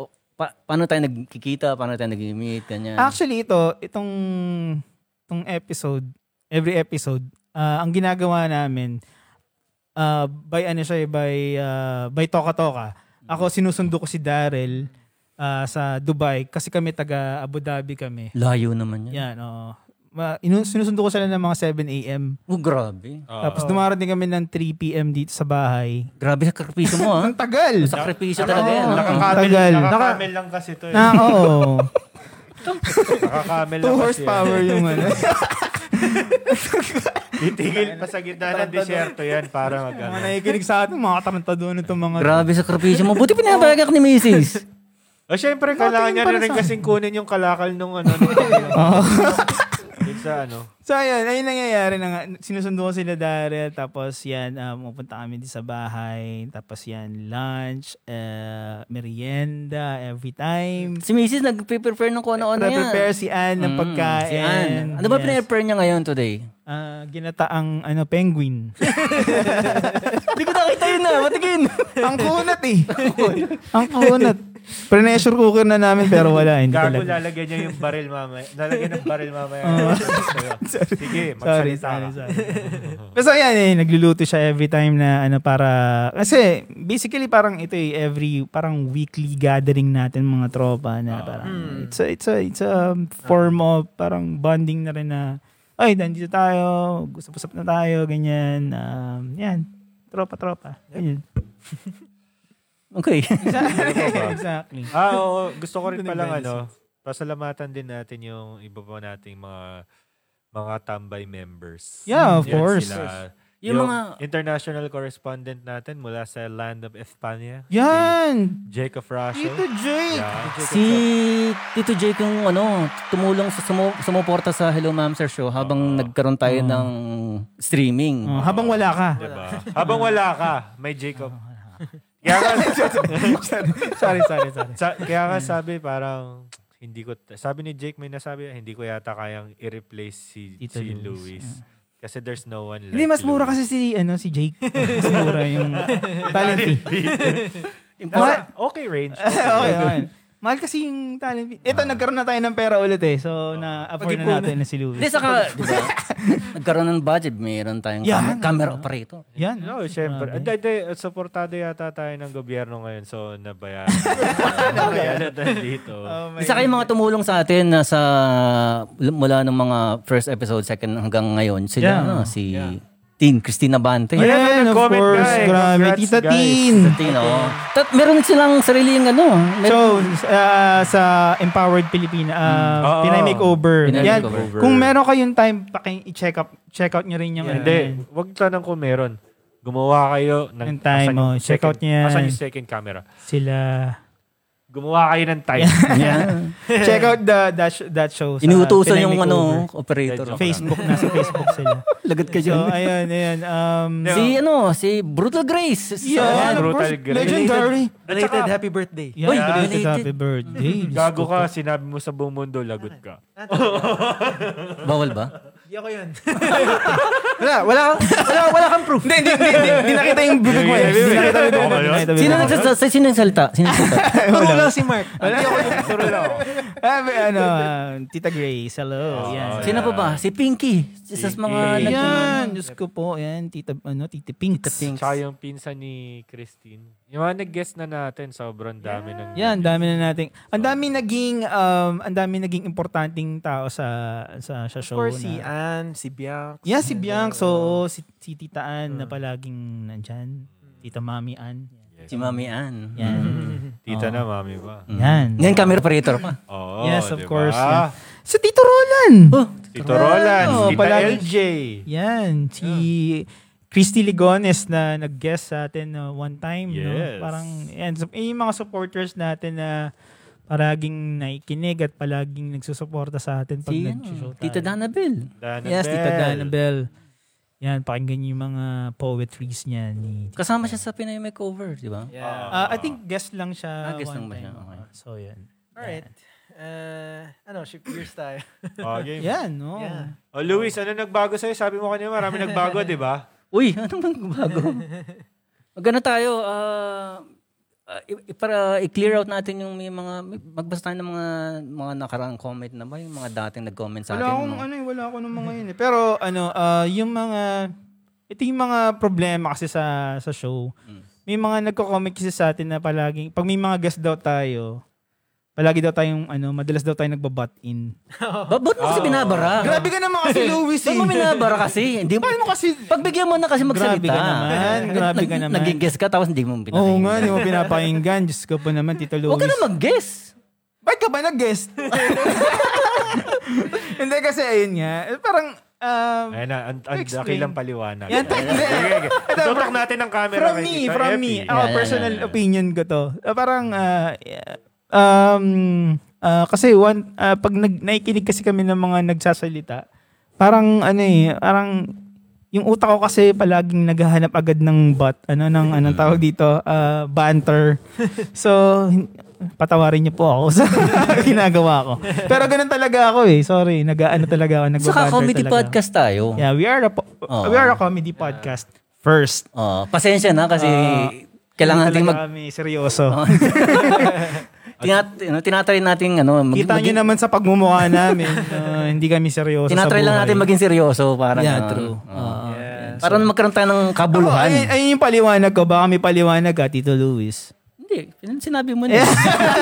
pa- paano tayo nagkikita, paano tayo nag-meet, ganyan. Actually, ito, itong, itong episode, every episode, uh, ang ginagawa namin, uh, by ano siya, by, uh, by Toka-Toka. Ako, sinusundo ko si Daryl uh, sa Dubai kasi kami taga Abu Dhabi kami. Layo naman yan. Yan, oo. Ma- inu- sinusundo ko sila ng mga seven a.m. Oh, grabe. Ah. Tapos dumarating kami ng three p.m. dito sa bahay. Grabe sa sakripisyo mo, ha? Ang tagal! Sakripisyo Naka- talaga yan. ah. Nakakamel, Tagal. nakakamel lang kasi to eh. Na, oo. Nakakamel Two lang kasi horsepower yung ano. Titigil pa sa gitna ng disyerto yan para mag Mga nakikinig sa atin, mga katarantado na itong mga... Grabe sa sakripisyo mo. Buti pinapayagan ka ni Missus O syempre, kailangan niya para rin sa- kasing kunin yung kalakal nung ano. Nung, Yung sa ano. So, ayun, ayun nangyayari na nga. Sinusundo ko sila Daryl, tapos yan, um, pupunta kami din sa bahay, tapos yan, lunch, uh, merienda, every time. Si Missus nag-prepare ng kung ano-ano yan. Prepare si Ann ng Mm, pagkain. Si Ann. Ano ba Yes. pinapare niya ngayon today? Ah, ginataang ano, penguin. Hindi ko nakita yun na. Matigin. Ang kunat eh. Ang kunat. Pressure cooker na namin pero wala. Hindi Gago, talaga. lalagyan niya yung baril mamaya. Lalagyan ng baril mamaya. Sige, Sorry, magsalita sorry, ka. sorry. Basta yan eh, nagluluto siya every time na ano para, kasi basically parang ito eh, every, parang weekly gathering natin mga tropa na parang, it's a, it's a, it's a form of parang bonding na rin na, ay, nandito tayo, usap-usap na tayo, ganyan, um, yan, tropa-tropa, ganyan. Okay. Exactly. exactly. Ah, oo. Gusto ko rin Ito na palang yung ano, pasalamatan din natin yung iba pa nating mga mga tambay members. Yeah, of Yan course. Sila. Yung Yung, mga- international correspondent natin mula sa land of Espanya. Yan! Si Jacob Rasho. Tito Jake! Yeah. Si Tito Jake yung ano, tumulong sa sumu- sumuporta sa Hello Ma'am Sir Show habang nagkaroon tayo ng streaming. Oh, habang wala ka. Diba? Habang wala ka, may Jacob. Kaya nga, sorry, sorry, sorry. sa, kaya nga sabi parang hindi ko sabi ni Jake may nasabi hindi ko yata kayang i-replace si Tito si Luis. Luis. Kasi there's no one like Hindi, mas mura Luis. kasi si, ano, si Jake. Mas mura yung talent fee. Nasa- okay range. okay, okay. Mahal kasi yung talent fee. Ito, nagkaroon na tayo ng pera ulit eh. So, na-afford na natin na si Louis. Hindi, saka, di ba, nagkaroon ng budget, mayroon tayong Yan. camera, camera operator. Yan. No, syempre. Grabe. Hindi, hindi. Supportado yata tayo ng gobyerno ngayon. So, nabayaran. Nabayaran tayo dito. Oh my Isa kayo mga tumulong sa atin na sa mula ng mga first episode, second hanggang ngayon. Sila, Yeah. ano, si Tin, Christina Bante. Ayan, Yan, of nag-comment course. ka eh. Grabe. Congrats, Tita guys. Tin. Tin, oh. Tat, meron silang sarili yung ano. So, Meron, uh, sa Empowered Pilipina, uh, Oo. Pinay Makeover. Pinay Yan. Makeover. Kung meron kayong time, paki- i-check up, check out nyo rin yung ano. Hindi. Wag tanong kung meron. Gumawa kayo ng Ng time, asan yung oh. Check out second- niya yan. Asan yung second camera? Sila. Gumawa kayo ng time. yan. Check out the that, sh- that show. Sa Inuutosan Pinay yung Makeover. ano, operator. Medyo- Facebook, nasa Facebook sila. Lagat ka So, dyan. ayun, ayun. Um, Si ano, si Brutal Grace. yeah, Yan, of Brutal course, Grace. legendary. Belated happy birthday. Yeah, Uy, belated belated. happy birthday. Diyos Gago ko ka, po. sinabi mo sa buong mundo, lagot ka. Bawal ba? Hindi ako yun. wala, wala, wala, wala kang proof. Hindi, hindi, hindi. Hindi nakita yung bibig mo eh. Hindi nakita yung bibig mo. Hindi nakita yung Sino bibig mo. nagsasalita? Sino nagsalita? Sino nagsalita? Puro lang si Mark. Hindi ako yung turo lang ako. Ah, may ano, ah, Tita Grace, hello. Oh, Yan. yeah. Sino pa ba? Si Pinky. Isa sa mga Pinky. nag- Yan, Diyos ko po. Yan, Tita, ano, Tita Pinks. Tita Pinks. Tsaka yung pinsan ni Christine. Yung mga nag-guest na natin, sobrang dami ng... Yan, dami na nating. Ang dami naging, um, ang dami naging importanteng tao sa sa, sa Of show. course, na. si Ann, si Bianx. Yan, si Bianx. So, si, si Tita Ann na palaging nandyan. Tita Mami Ann. Si Mami Ann. Yan. Tita Oo. na, mami ba? Yan. Ngayon camera operator pa. Oo, Yes, of diba? course. Yan. Si Tito Roland. Oh, Tito Roland, Oo, Tita palagi- L J. Yan. Si Christy Ligones na nag-guest sa atin uh, one time. No? Yes. Parang, yan. So, yung mga supporters natin na palaging naikinig at palaging nagsusuporta sa atin pag si nag-show ano, Tita Danabel. Dana Yes, Bell. Tita Danabel. Yan, pakinggan yung mga poetries niya ni Kasama siya sa Pinay Makeover, di ba? Yeah. Ah, I think guest lang siya Ah, guest one lang ba time. siya? Okay. So, yan. Alright. Uh, ano, shift gears tayo. Oh, game. Yan, no? Yeah. Oh, Luis, ano nagbago sa'yo? Sabi mo kanina, marami nagbago, di ba? Uy, ano bang bago? Magano tayo? ah uh, i- para i-clear out natin yung may mga may- magbasa tayo ng mga mga nakaraang comment na ba yung mga dating nag-comment sa Wala atin. akong mga- ano, eh, wala ako ng mga yun eh. Pero ano, ah, yung mga ito yung mga problema kasi sa sa show. Mm. May mga nagko-comment kasi sa atin na palaging pag may mga guest daw tayo, palagi daw tayong ano, madalas daw tayo nagba-butt in. Ba- ba't mo kasi binabara? Grabe ka naman kasi, Louis. Ba't mo binabara kasi? Hindi mo, Paano mo kasi pagbigyan mo na kasi magsalita. Grabe ka naman, grabe ka naman. Nag-guess ka tapos hindi mo Oo pinakinggan. nga, hindi mo pinapakinggan. Diyos ko po naman, Tito Louis. Huwag ka na mag-guess. Ba't ka ba nag-guest? Hindi kasi ayun nga. eh, Parang, um, Ayun na, ang ang explain. dakilang paliwanag. Yan, hindi. Tutok natin ng camera. From kay me, Tito from Epi. me. Yeah, Ako, yeah, personal yeah, yeah. opinion ko to. Ah, parang, ah, yeah, um, ah, kasi one, ah, pag nag, nakikinig kasi kami ng mga nagsasalita, parang, ano eh, parang, yung utak ko kasi palaging naghahanap agad ng bot, ano, ng, anong tawag dito, ah, banter. So, hin- patawarin niyo po ako sa ginagawa ko. Pero ganun talaga ako eh. Sorry, nag-ano talaga ako, nagbabanter Saka comedy talaga. podcast tayo. Yeah, we are a, po- Oo. we are a comedy podcast first. Oh, pasensya na kasi Ah, kailangan natin Hindi mag... talaga kami seryoso. Tinat, ano, tinatry natin ano, mag, Kita nyo maging- naman sa pagmumukha namin, uh, hindi kami seryoso tinatry sa lang buhay. natin maging seryoso para Yeah, true. Uh, Yeah. para magkaroon tayo ng Ako, kabuluhan. ayun, ayun yung paliwanag ko. Baka may paliwanag ka, Tito Luis. Hindi, sinabi mo na.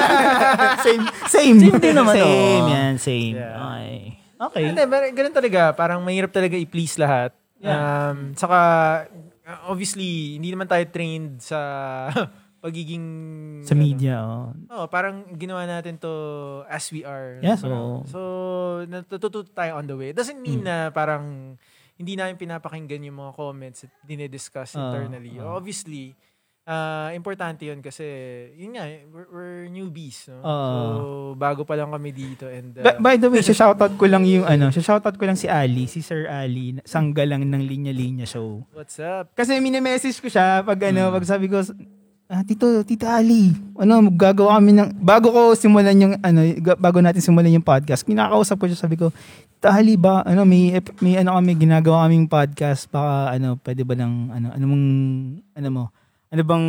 same. Same. Same din naman, Same oh. yan, same. Yeah. Okay. Okay. Hindi, pero ganun talaga. Parang mahirap talaga i-please lahat. Yeah. Um, saka, uh, obviously, hindi naman tayo trained sa pagiging... Sa media, oh. Oh, parang ginawa natin to as we are. Yes, Parang- oo. So, natututo tayo on the way. Doesn't mean na parang hindi namin pinapakinggan yung mga comments at dinidiscuss Oo, internally. oo. Obviously, ah importante yun kasi, yun nga, we're, we're newbies. No? Oo. So, bago pa lang kami dito. And, uh, By, by the way, shoutout ko lang yung ano, shoutout ko lang si Ali, si Sir Ali, sangga lang ng Linya Linya Show. what's up? Kasi mini-message ko siya pag ano, pag sabi ko, ah, Tito, Tita Ali, ano, gagawa kami ng, bago ko simulan yung, ano, ga- bago natin simulan yung podcast, kinakausap ko siya, sabi ko, Tita Ali ba, ano, may, ep- may ano kami, ginagawa kaming podcast, baka, ano, pwede ba ng, ano, ano mong, ano mo, ano bang,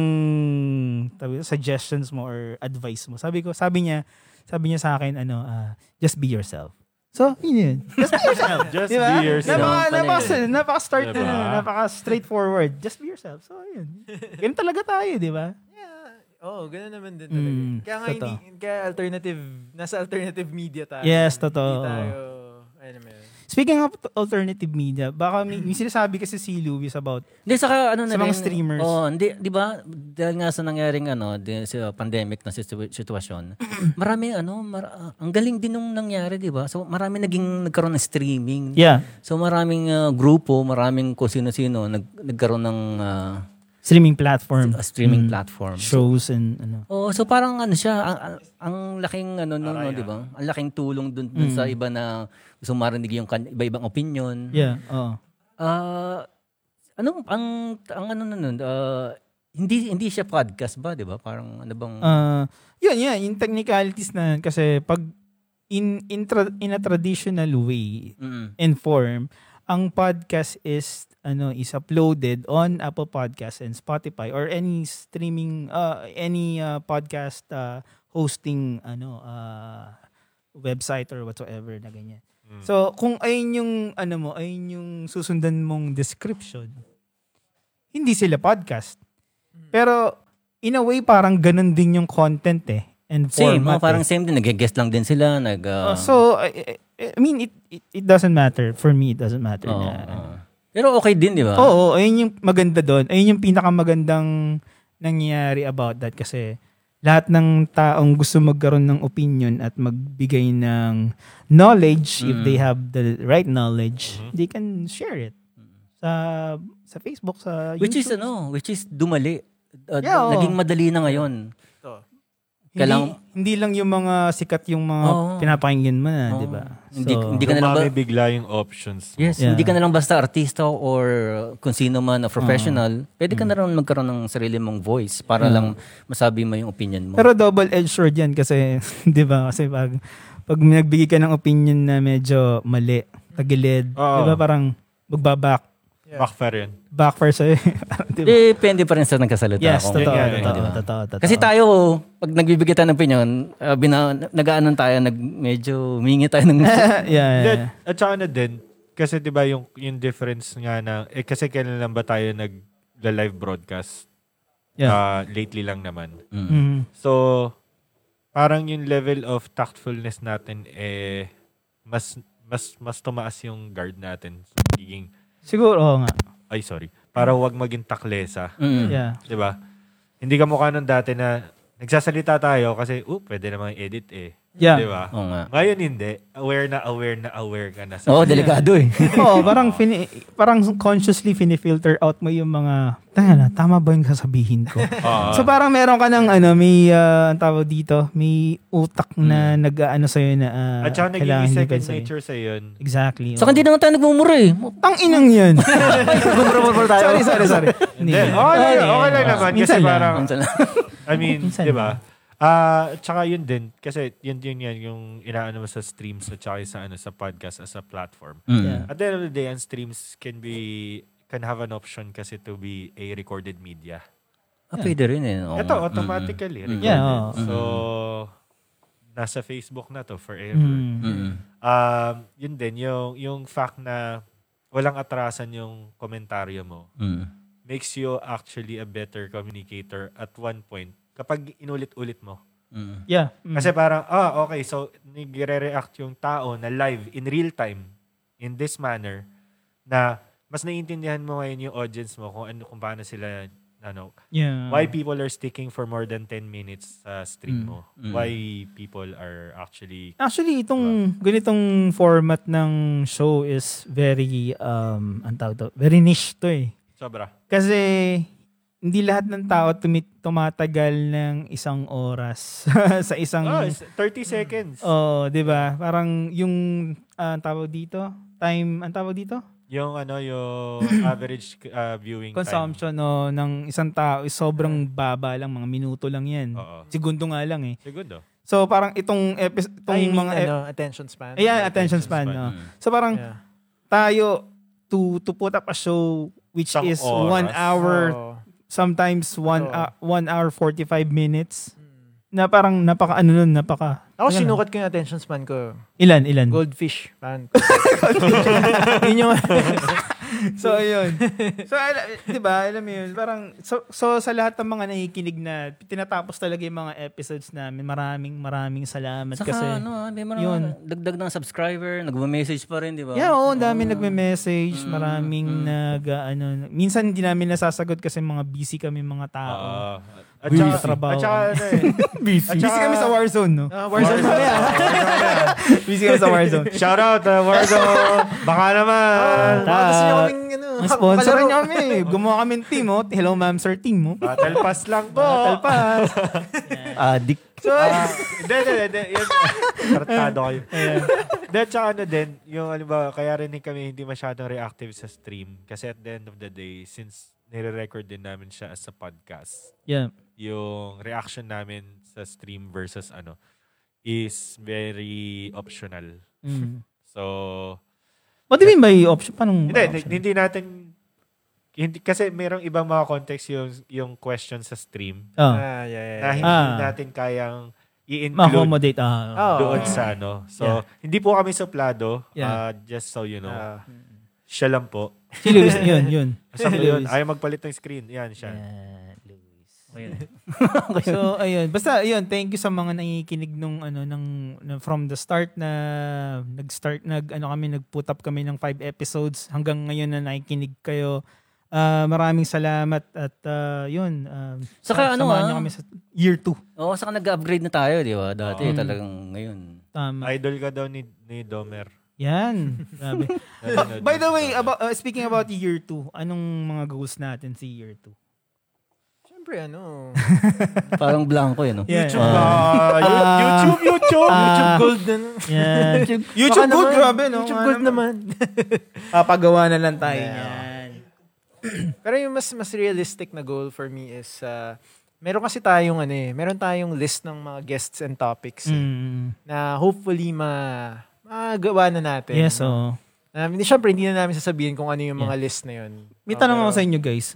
sabi, suggestions mo or advice mo? Sabi ko, sabi niya, sabi niya sa akin, ano, ah, just be yourself. So, yun yun. Just be yourself. Just Diba? be yourself. Napaka, Pala napaka, yun. napaka-start Diba? na, napaka straightforward. Just be yourself. So, yun. Ganun talaga tayo, di ba? Yeah. Oo, oh, gano'n naman din talaga. Mm, kaya nga totoo. hindi, kaya alternative, nasa alternative media tayo. Yes, totoo. Hindi tayo, ano naman. Speaking of alternative media, baka may, may sinasabi kasi si Louis about, Hindi, saka ano na Sa mga rin, streamers. Oh, hindi, di ba? Dahil nga sa nangyaring ano, di, sa pandemic na situ- sitwasyon, marami ano, mar- ah, ang galing din nung nangyari, di ba? So marami naging nagkaroon ng streaming. yeah, So maraming ah, grupo, maraming kung sino-sino nag, nagkaroon ng ah, streaming platform. ah, streaming Mm. platform. Shows and ano. Oh, so parang ano siya, ang, ang, ang laking ano no, no, 'di ba? Ang laking tulong dun, dun sa iba na gusto marinig yung kan- iba-ibang opinion. Yeah, oo. Ah, ano ang ang ano nun, ah, hindi hindi siya podcast ba, 'di ba? Parang ano bang Uh, yun, yeah, yung technicalities na yun, kasi pag in, in, tra- in a traditional way, Mm. in form, ang podcast is ano is uploaded on Apple Podcasts and Spotify or any streaming uh, any uh, podcast uh, hosting ano uh, website or whatsoever na ganyan. So kung ayun yung ano mo, ayun yung susundan mong description, hindi sila podcast. Pero in a way parang ganun din yung content eh and Same, format. oh, parang eh. same din, nag-guest lang din sila, nag ah, Uh, so I, I- I mean it, it it doesn't matter for me, it doesn't matter oo, na. oo. Pero okay din, 'di ba? Oo, ayun yung maganda doon. Ayun yung pinakamagandang nangyayari about that kasi lahat ng taong gusto magkaroon ng opinion at magbigay ng knowledge, if Mm. they have the right knowledge, they can share it sa sa Facebook, sa Which is YouTube. ano, which is dumali. Uh, Yeah, oo. naging madali na ngayon. Ito. Hindi, kailangan- hindi lang yung mga sikat yung mga Oo. pinapakinggan mo na, Oo. di ba? Hindi- So, hindi ka na lang ba- Dumami bigla yung options. Yes, Yeah. hindi ka na lang basta artista or kung sino man na professional. Pwede Mm. ka na rin magkaroon ng sarili mong voice para lang masabi mo yung opinion mo. Pero double-edged sword yan kasi, di ba? Kasi pag, pag nagbigay ka ng opinion na medyo mali, tagilid, Oo. di ba parang magbaback, Yeah. Backfire yan. backfire sa'yo. Depende pa rin sa nagkasalita. Yes, kung- totoo, Yeah, totoo, yeah, totoo, yeah. totoo, totoo. Kasi tayo, pag nagbibigay tayo ng opinion, uh, bina, nag-aanon tayo, nag, medyo mingi tayo ng... yeah, yeah, Then, yeah. at saka na din, kasi 'di ba yung yung difference nga na eh kasi kailan lang ba tayo nag live broadcast? Yeah. Ah, lately lang naman. Mm. Mhm. So parang yung level of tactfulness natin eh mas mas mas tumaas yung guard natin. So, magiging Siguro, oo nga. ay sorry. Para wag maging taklesa, Mm. Yeah. 'di ba? Hindi ka mukha nung dati na nagsasalita tayo kasi uh, pwede namang edit eh. Yeah. 'Di ba? Oo nga. Ngayon hindi. Aware na aware na aware ka na sa Oo, delikado eh. Oo, parang fini, parang consciously fini-filter out mo yung mga, tanga na, tama ba yung sasabihin ko? Oo. So parang meron ka ng ano, may uh, ang tawag dito, may utak na nag-aano sa'yo na uh, At saka naging kailangan second hindi ka nature sa yun. Exactly. Saka hindi naman tayo nagmumura eh. Ang inang yun. Nagmumura tayo. sorry, sorry, sorry. Hindi. Okay lang, okay lang naman. Kasi Minsan lang. parang, Minsan lang. I mean, Minsan di ba? Ah, tsaka yun din. Kasi yun yun yan, yung inaano mo sa streams at tsaka sa, ano, sa podcast as a platform. Mm. Yeah. At the end of the day, ang streams can be, can have an option kasi to be a recorded media. Ah, pwede rin eh. Oo Ito, nga. automatically recorded. Yeah, oo. So, nasa Facebook na to forever. Mm. Mm. Um, yun din, yung, yung fact na walang atrasan yung komentaryo mo Mm. makes you actually a better communicator at one point kapag inulit-ulit mo. Mm. Yeah. Mm. Kasi parang, ah, okay, so nagre-react yung tao na live in real time in this manner na mas naiintindihan mo ngayon yung audience mo kung ano kung paano sila ano yeah. why people are sticking for more than ten minutes sa stream Mm. mo. Mm. Why people are actually Actually, itong ganitong format ng show is very, um, ang tawag to, very niche to eh. sobra. Kasi hindi lahat ng tao tumi- tumatagal ng isang oras sa isang Oh, it's thirty seconds. oh, 'di ba? Parang yung ah, ang tawag dito, time, ang tawag dito, Yung ano, yung average uh, viewing consumption no ng isang tao is sobrang baba lang, mga minuto lang 'yan. Oo. Segundo nga lang eh. time. Segundo. So parang itong episode, itong Ay, mga ep- ano, attention span. ayan, attention attention span. span. no? Mm. So parang Yeah. tayo to to put up a show which Isang is oras. one hour, Oh. sometimes one Oo. hou- one hour forty-five minutes. Na parang napaka ano nun, napaka Ako, ano, sinukat ko yung attention span ko. ilan, ilan. Goldfish. Parang, yun yung, So ayun. So ala- 'di ba, alam mo yun, parang so, so sa lahat ng mga nakikinig na tinatapos talaga yung mga episodes namin. Maraming maraming salamat Saka kasi ano, ah, may mga yun. dagdag ng subscriber, nagme-message pa rin, di ba? yeah, oo, ang dami nagme-message, Mm, maraming mm. nag ano, minsan hindi namin nasasagot kasi mga busy kami mga tao. Oo. At Busy saka, trabaho at saka, ano eh, busy. At busy saka- kami sa Warzone, no? Ah, Warzone na yan. busy kami sa Warzone. shout out, uh, Wardo. Baka naman. Ta- Baka gusto nyo kaming, ano, Ang sponsor kalaro. niyo kami. Gumawa kami ng team, oh. Hello, ma'am, sir, team, oh. Battle pass lang po. Battle pass. Addict. So, Ah, Hindi, hindi, hindi. Yun, tratado kayo. Hindi, tsaka ano din, yung ano ba, kaya rin kami hindi masyadong reactive sa stream. Kasi at the end of the day, since nire-record din namin siya as a podcast, yeah. yung reaction namin sa stream versus ano, is very optional. Mm. So, What do you mean by option? Paano? hindi, hindi, hindi natin, hindi, kasi merong ibang mga context yung, yung question sa stream Oh. Ah, yeah, yeah, na yeah. hindi Ah. natin kayang i-include Ma-accommodate. Ah. Oh. doon sa ano. So, Yeah. hindi po kami suplado. Yeah. Uh, just so you know. Ah. Siya lang po. Si Luis, yun, yun. Basta po yun. Luis. Ayaw magpalit ng screen. Yan siya. Yeah, Luis. Ayun. So, ayun. Basta, ayun. Thank you sa mga nakikinig nung, ano, ng, ng- from the start na nag-start, nag, ano kami, nag-put up kami ng five episodes. Hanggang ngayon na nakikinig kayo. Ah, maraming salamat at ah, yun. Um, Saka ano, samahan ah, niyo kami sa year two. Oo, saka nag-upgrade na tayo, di ba? Dati Oo. talagang ngayon. Tama. Idol ka daw ni, ni Domer. Yan. Grabe. Nanonood By the din way, siya. about, uh, speaking about year two, anong mga goals natin si year two? Siyempre, ano. Parang blanco yun, no? Yeah. YouTube, Ah. ah, Ah. YouTube, YouTube. Ah. YouTube Gold na. Yan. YouTube Baka gold, naman, grabe, no? YouTube Nga Gold naman. naman. Papagawa na lang tayo Yeah. niyan. Pero yung mas mas realistic na goal for me is, uh, meron kasi tayong ano eh, meron tayong list ng mga guests and topics eh, Mm. na hopefully ma magawa na natin. Yes, no? oh. Um, hindi, syempre, hindi na namin sasabihin kung ano yung mga Yeah. list na yun. May Oh, tanong pero- ako sa inyo, guys.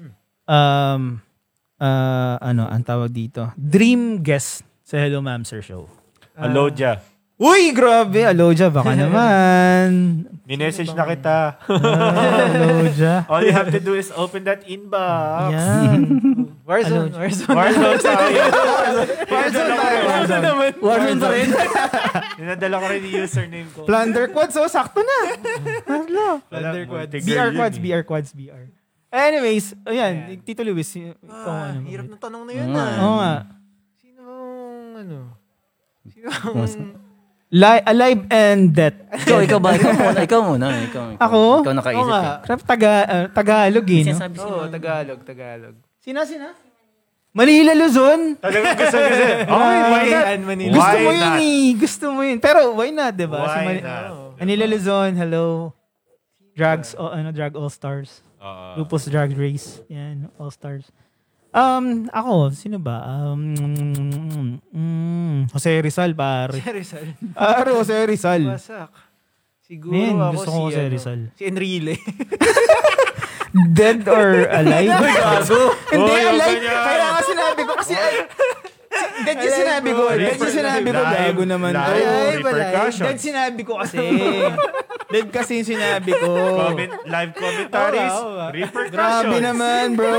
um, uh, ano, ang tawag dito? Dream guest sa Hello Ma'am Sir Show. Alodia. Uy, grabe. Aloja, baka naman. Minessage na kita. Ah, Aloja. All you have to do is open that inbox. Yan. Warzone, Warzone. Warzone tayo. Warzone tayo. Warzone naman. Warzone pa rin. Ninadala ko rin yung username ko. Plunder Quads, oh, sakto na. Hello. Plunder Quads. B R Quads, B R Quads, B R. Anyways, ayan, Tito Luis. Ikaw, Ah, ano, hirap ng tanong na yun Mm. ah. Oo nga. Sino ang ano? Sino ang... Li- alive and dead. Ikaw, ikaw ba? Ikaw muna. Ikaw muna. Ikaw, ikaw. Ako? Ikaw nakaisip Oo nga. eh. Crap, taga, uh, Tagalog eh, no? Sinasabi Oo, sino. Tagalog, Tagalog. Sina, sina? Manila, Luzon. Talagang gusto kasi. Okay, why not? And Manila. Gusto Why mo yun not? eh. Gusto mo yun. Pero why not, diba? Why Mani- not? Manila, Luzon, hello. Drags, oh, ano, Drag All-Stars. Oo. Lupus Drag Race. Yan, All-Stars. Um, ako, sino ba? Um, mm, Jose Rizal, pare. Rizal. Pare, Jose Rizal. Wasak. Siguro Man, ako gusto si, ko Jose ano, Rizal. si Enrile. Dead or alive? Gago. Hindi, Oh, yung alive. ganyan. Kaya nga sinabi ko kasi, dead yung sinabi ko. Dead yung sinabi ko. Live, Gago naman. live, Alive, alive. repercussions. Dead sinabi ko kasi. Dead kasi yung sinabi ko. Comment, live commentaries. Oo nga, oo nga. Repercussions. Grabe naman, bro.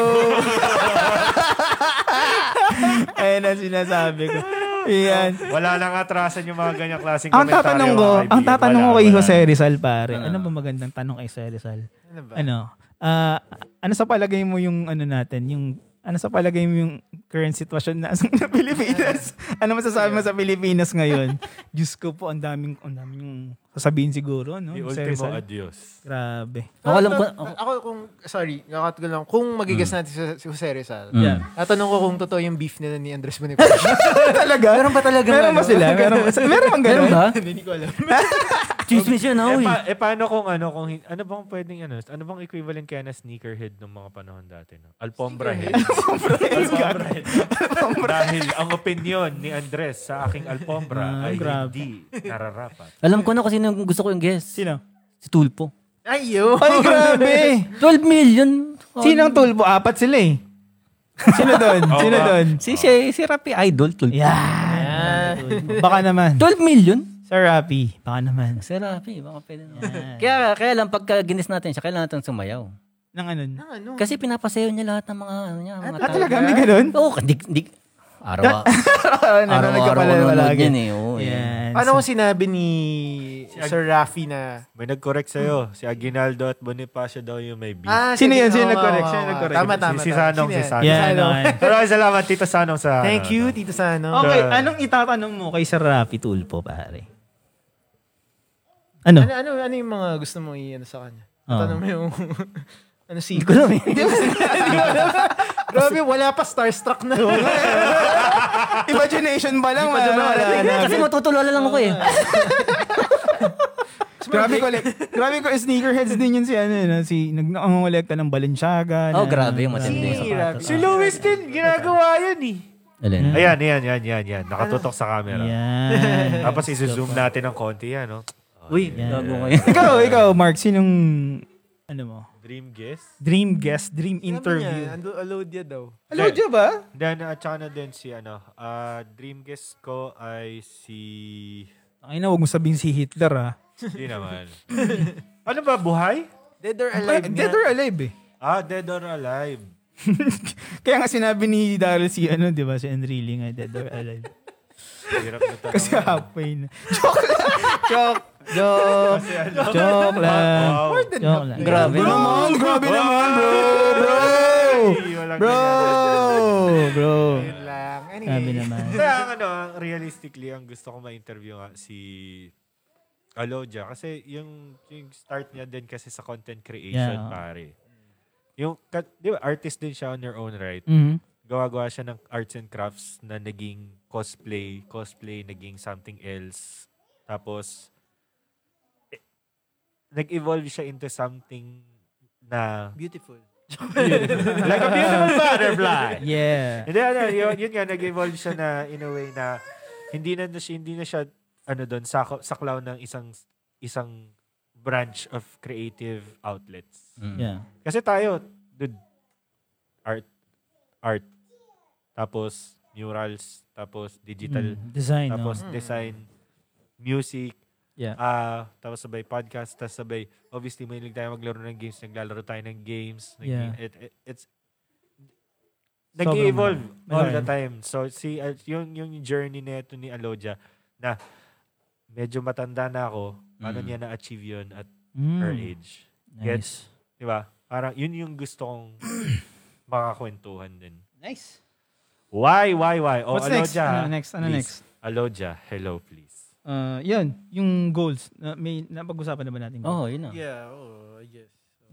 Ayun ang sinasabi ko. Yan. Wala nang atrasan yung mga ganyang klaseng Ang komentaryo. tatanong ko, mga ang kaibigan. tatanong ko Wala, kay wala. Jose Rizal, pare. Ano ba magandang tanong kay Jose Rizal? Ano ba? Ano? Ah, ano sa palagay mo yung ano natin, yung ano sa palagay mo yung current sitwasyon na sa Pilipinas? Ano masasabi mo sa Pilipinas ngayon? Diyos ko po, ang daming, ang daming yung sasabihin siguro, no? The Jose ultimo Rizal. adios. Grabe. Ako alam ko. ako, ako kung, sorry, nakakatagal lang. Kung magigas natin si, si Jose Rizal, Yeah. tatanong ko kung totoo yung beef nila ni Andres Bonifacio. Talaga? Meron ba talaga? Meron ba sila? Meron ba, meron bang Meron ganun? ba? Hindi ko alam. Chismis yun, Eh, uy. pa, eh paano kung ano, kung hin- ano bang pwedeng ano, ano bang equivalent kaya na sneakerhead ng mga panahon dati, no? Alfombra head. Alfombra head. Dahil ang opinion ni Andres sa aking alfombra Ah, ay grabe. hindi nararapat. Alam ko na kasi yung gusto ko yung guest. Sino? Si Tulpo. Ay, yun. Ay, grabe. twelve million. Sinong tulpo? Apat sila eh. Sino doon? Sino ba? doon? Si, si, si Rapi Idol, Tulpo. Yan. Baka naman. twelve million? Sir Rapi, baka naman. Si Rapi, baka pwede naman. Yan. Kaya, kaya lang, pagka ginis natin siya, kailangan natin sumayaw. Nang ano? Ang ano? Kasi pinapasayaw niya lahat ng mga, ano niya, mga Ah, talaga? May ganun? Oo, di, di, araw, Nanonood ka araw-araw pala nanonood palagi. yan eh. Oo, eh. Yan. Paano kung sinabi ni Sir Rafi na... May nag-correct sa'yo. Si Aguinaldo at Bonifacio daw yung may beef. Ah, Sino sige. yan? Sino Oo, nag-correct? oo, Sino oo. nag-correct? Tama, tama. si, si tama. Sanong, Sino si yan? Sanong. Yan, Sanong. okay. Maraming salamat, Tito Sanong sa... Thank ano, you, ano. Tito Sano. Okay, The- anong itatanong mo kay Sir Rapi Tulpo, pare? Ano? Ano, ano, ano yung mga gusto mo i-ano sa kanya? Oo. Tanong mo yung... ano si... Hindi ko alam eh. Grabe, wala pa starstruck na. Imagination ba lang? Wala, wala, wala. Kasi matutulala lang ako eh. Grabe ko, like, grabe ko, sneakerheads din yun si ano, no? si nag-ngolekta ng Balenciaga. Oh, na- grabe, yung matindi. Si Rapi. Si Luis din, ginagawa yun eh. Alin? Ayan, yan, yan, yan, yan. Nakatutok sa camera. Yan. Tapos isi-zoom natin ng konti yan, no? Uy, Yan. gago kayo. ikaw, ikaw, Mark, sinong, ano mo? Dream guess? Dream guest, dream Sabi interview. niya, ando, Alodia daw. Alodia ba? Then, at saka na din si, ano, ah, dream guess ko ay si... Ay na, huwag mo sabihin si Hitler, ah. Hindi naman. Ano ba, buhay? Dead or Ay, alive dead or alive, eh. Ah, dead or alive. Kaya nga sinabi ni Daryl si, ano, di ba, si Enrile nga, dead or alive. Hirap na tanong. Kasi halfway na. Joke lang. Joke. Joke. Joke lang. Wow. Joke lang. Grabe Bro naman. Grabe naman, bro. Bro. Walang Bro. ganyan. Bro. Yun lang. Grabe Anyway. naman. Kaya ang ano, realistically, ang gusto ko ma-interview nga si Alodia. Kasi yung, yung start niya din kasi sa content creation, Yeah. pare. Yung, ka- di ba, artist din siya on her own right. Mhm. Gawa-gawa siya ng arts and crafts na naging cosplay. Cosplay naging something else. Tapos, eh, nag-evolve siya into something na Beautiful. like a beautiful butterfly. Yeah. Hindi, ano, yun, yun nga, nag-evolve siya na in a way na hindi na, na siya, hindi na siya, ano doon, sak- saklaw ng isang, isang branch of creative outlets. Mm. Yeah. Kasi tayo, dude, art, art, tapos murals, tapos digital, Mm, design. tapos no? design, music, Yeah. ah tapos sabay podcast, tapos sabay, obviously, mahilig tayo maglaro ng games, naglalaro tayo ng games. Nag- Yeah. it, it, it's, Sobrang nag-evolve malaki. all Malaki. the time. So, si, uh, yung, yung journey nito ni Alodia, na medyo matanda na ako, paano Mm. niya na-achieve yun at Mm, her age. nice. Di ba? Parang yun yung gusto kong makakwentuhan din. Nice. Why, why, why? O, What's next? Alodia. Ano next? Ano please. next? Alodia, hello, please. Uh, yun, yung goals. Na, may napag-usapan na ba natin? Oh, yun na. Yeah, oh, yes.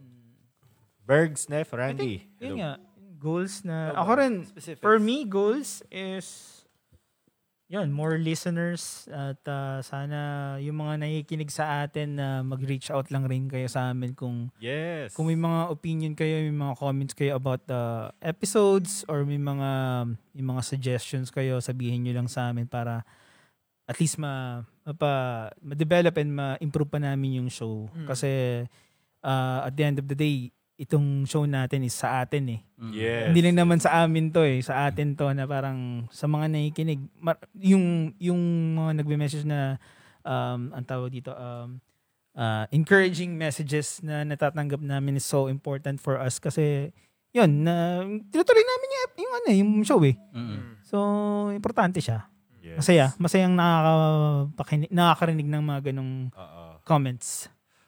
Bergs, Nef, Randy. Yun Hello. nga, goals na, Oh, ako rin, specifics. for me, goals is, yun, more listeners at uh, sana yung mga nakikinig sa atin na mag-reach out lang rin kayo sa amin kung Yes. kung may mga opinion kayo, may mga comments kayo about the episodes or may mga may mga suggestions kayo, sabihin nyo lang sa amin para at least ma, mapa, ma-develop and ma-improve pa namin yung show. Mm. Kasi uh, at the end of the day, itong show natin is sa atin eh. Mm. Yes. Hindi lang naman sa amin to eh, sa atin to na parang sa mga nakikinig, mar- yung yung mga nagme-message na um ang tawag dito um uh, encouraging messages na natatanggap namin is so important for us kasi yun na tinutuloy namin yung, yung ano eh, yung show eh. Mm. So importante siya. Yes. Masaya, masayang nakakapakinig, nakakarinig ng mga ganong Oo. comments.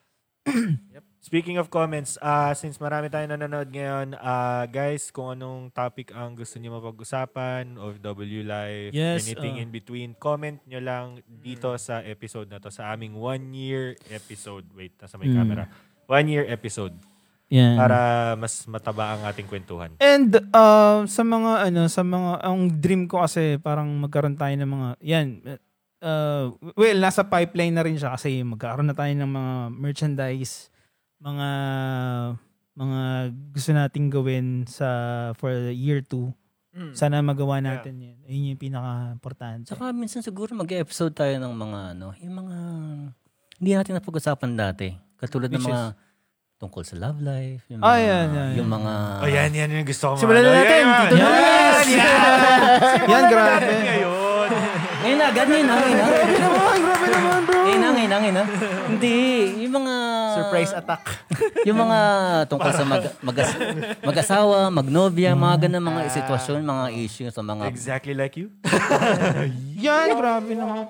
Speaking of comments, uh, since marami tayong nanonood ngayon, uh, guys, kung anong topic ang gusto niyo mapag-usapan, O F W life, Yes, anything uh, in between, comment nyo lang dito sa episode na to, sa aming one-year episode. Wait, nasa may Mm. camera. One-year episode. Yan. Para mas mataba ang ating kwentuhan. And uh, sa mga ano sa mga ang dream ko kasi parang magkaroon tayo ng mga yan uh, well nasa pipeline na rin siya kasi magkaroon na tayo ng mga merchandise, mga mga gusto nating gawin sa for year two. Mm. Sana magawa natin yan. Ayun yung pinaka-importante. Saka minsan siguro mag-episode tayo ng mga ano, yung mga hindi natin napag-usapan dati. Katulad ng Which mga tungkol sa love life, yung Ah, mga, yan, yan, yung yan. mga Oh, yan, yan yung gusto ko. Simulan na ano. natin. Yan, Tito yan. Luis! Yan, Yan, grabe. Ngayon. ngayon na, agad ngayon na, ngayon na. Grabe naman, grabe naman, bro. Ngayon na, ngayon na, ngayon na. Hindi, yung mga... Surprise attack. Yung mga tungkol sa mag, mag- mag-asawa, magnobya, mga ganun mga sitwasyon, mga issues, mga... Exactly like you. Yan, grabe naman.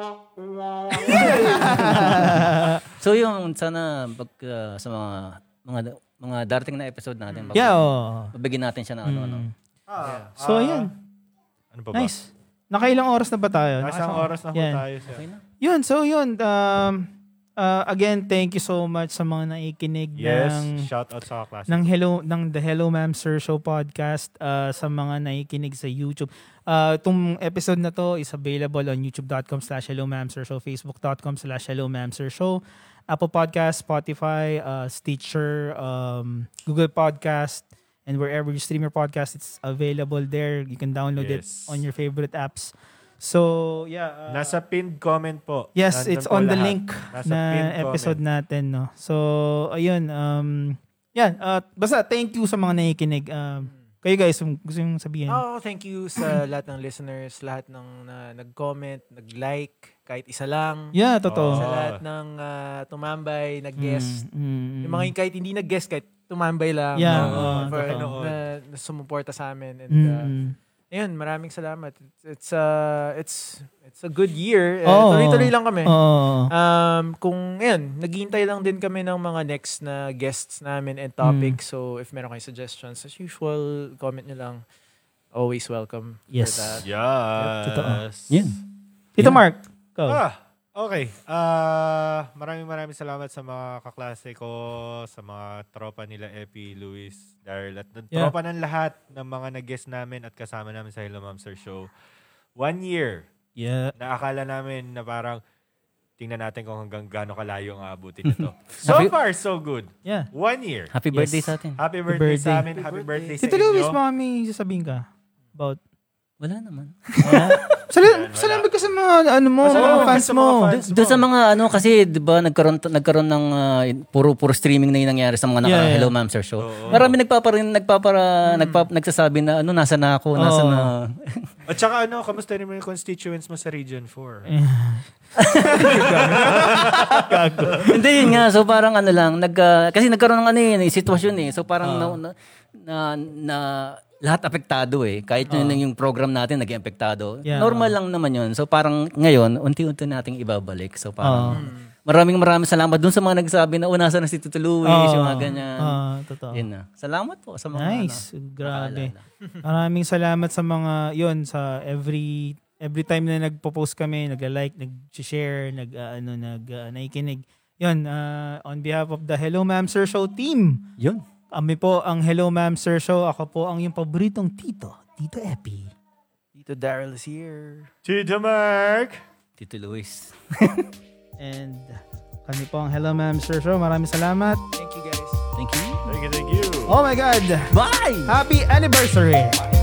So yung sana pag, uh, sa mga mga mga darating na episode natin, pag, Yeah, oh. pabigyan natin siya ng ano-ano. Mm. Ah, So, ah, yan. Ano pa ba? Nice. Nakailang oras na ba tayo? Nasang Nakasang- oras na po Yan. tayo. Sir. Okay na? Yun, so yun. Um, uh, again, thank you so much sa mga nakikinig Yes, ng, shout out sa klase. ng Hello ng The Hello Ma'am Sir Show podcast, uh, sa mga nakikinig sa YouTube. Uh, itong episode na to is available on youtube.com slash Hello Ma'am Sir Show, facebook.com slash Hello Ma'am Sir Show, Apple Podcast, Spotify, uh, Stitcher, um, Google Podcast, and wherever you stream your podcast, it's available there. You can download Yes. it on your favorite apps. So, yeah. uh, Nasa pinned comment po. Yes, Nandun it's po on the lahat. link Nasa na pinned episode comment. natin, no. So, ayun, um yan, uh, basta thank you sa mga nakikinig. Um, kayo guys, kung gusto yung sabihin. Oh, thank you sa lahat ng listeners, lahat ng na, nag-comment, nag-like, kahit isa lang. Yeah, totoo. Sa Oh. lahat ng ah, tumambay, nag-guest. Mm, mm, Yung mga kahit hindi nag-guest, kahit tumambay lang. Yeah, no, oo, for, totoo. na, na sumuporta sa amin. And, mm, uh, mm. ayun, maraming salamat. It's, it's, uh, it's, it's a good year. Eh, Oo. tuloy-tuloy lang kami. Oo. Um, kung, ayun, naghihintay lang din kami ng mga next na guests namin and topics. So, if meron kayong suggestions, as usual, comment nyo lang. Always welcome Yes. for that. Yes. Totoo. Yan. Tito Yeah. Mark, go. Ah, okay. Ah, maraming maraming salamat sa mga kaklase ko, sa mga tropa nila Epi, Luis, Daryl, at Yeah. tropa ng lahat ng mga nag-guest namin at kasama namin sa Hello Ma'am Sir Show. One year Yeah. na akala namin na parang tingnan natin kung hanggang gaano kalayo ang aabutin nito. So Happy- far, so good. Yeah. One year. Happy Yes. birthday sa atin. Happy birthday, birthday. sa amin. Happy Happy birthday. birthday, sa Tito Luis, inyo. baka may sasabihin ka about Wala naman. Sal- salamat ka sa mga ano mo, Salamat mga ka fans sa mo. mga fans. Doon sa mga ano kasi 'di ba nagkaroon nagkaroon ng uh, puro puro streaming na 'yung nangyari sa mga Yeah, nakarang yeah. Hello Ma'am Sir show. Marami nagpaparin nagpapara nagpa, nagsasabi na ano nasa na ako, nasa Oo. na. At saka ano, kamusta rin mo yung constituents mo sa Region four? Hindi yun nga, so parang ano lang nag uh, kasi nagkaroon ng ano yun, eh, sitwasyon eh. So parang na, na, na, na lahat apektado eh. Kahit yun yung program natin naging apektado. Yeah. Normal lang naman yun. So parang ngayon, unti-unti nating ibabalik. So parang maraming maraming salamat dun sa mga nagsabi na unasa na si Tito Luis, yung mga ganyan. Ah, totoo. Yun na. Salamat po sa mga Nice. ano, Grabe. nakaalala. Maraming salamat sa mga, yun, sa every every time na nagpo-post kami, nagla-like, nag-share, nag, uh, ano, nag, uh, naikinig. Yun, uh, on behalf of the Hello Ma'am Sir Show team, Yun. kami po ang Hello Ma'am Sir Show. Ako po ang yung paboritong tito, Tito Epi. Tito Daryl is here. Tito Mark! Tito Luis. And kami po ang Hello Ma'am Sir Show. Maraming salamat. Thank you guys. Thank you. Thank you, thank you. Oh my God! Bye! Happy anniversary!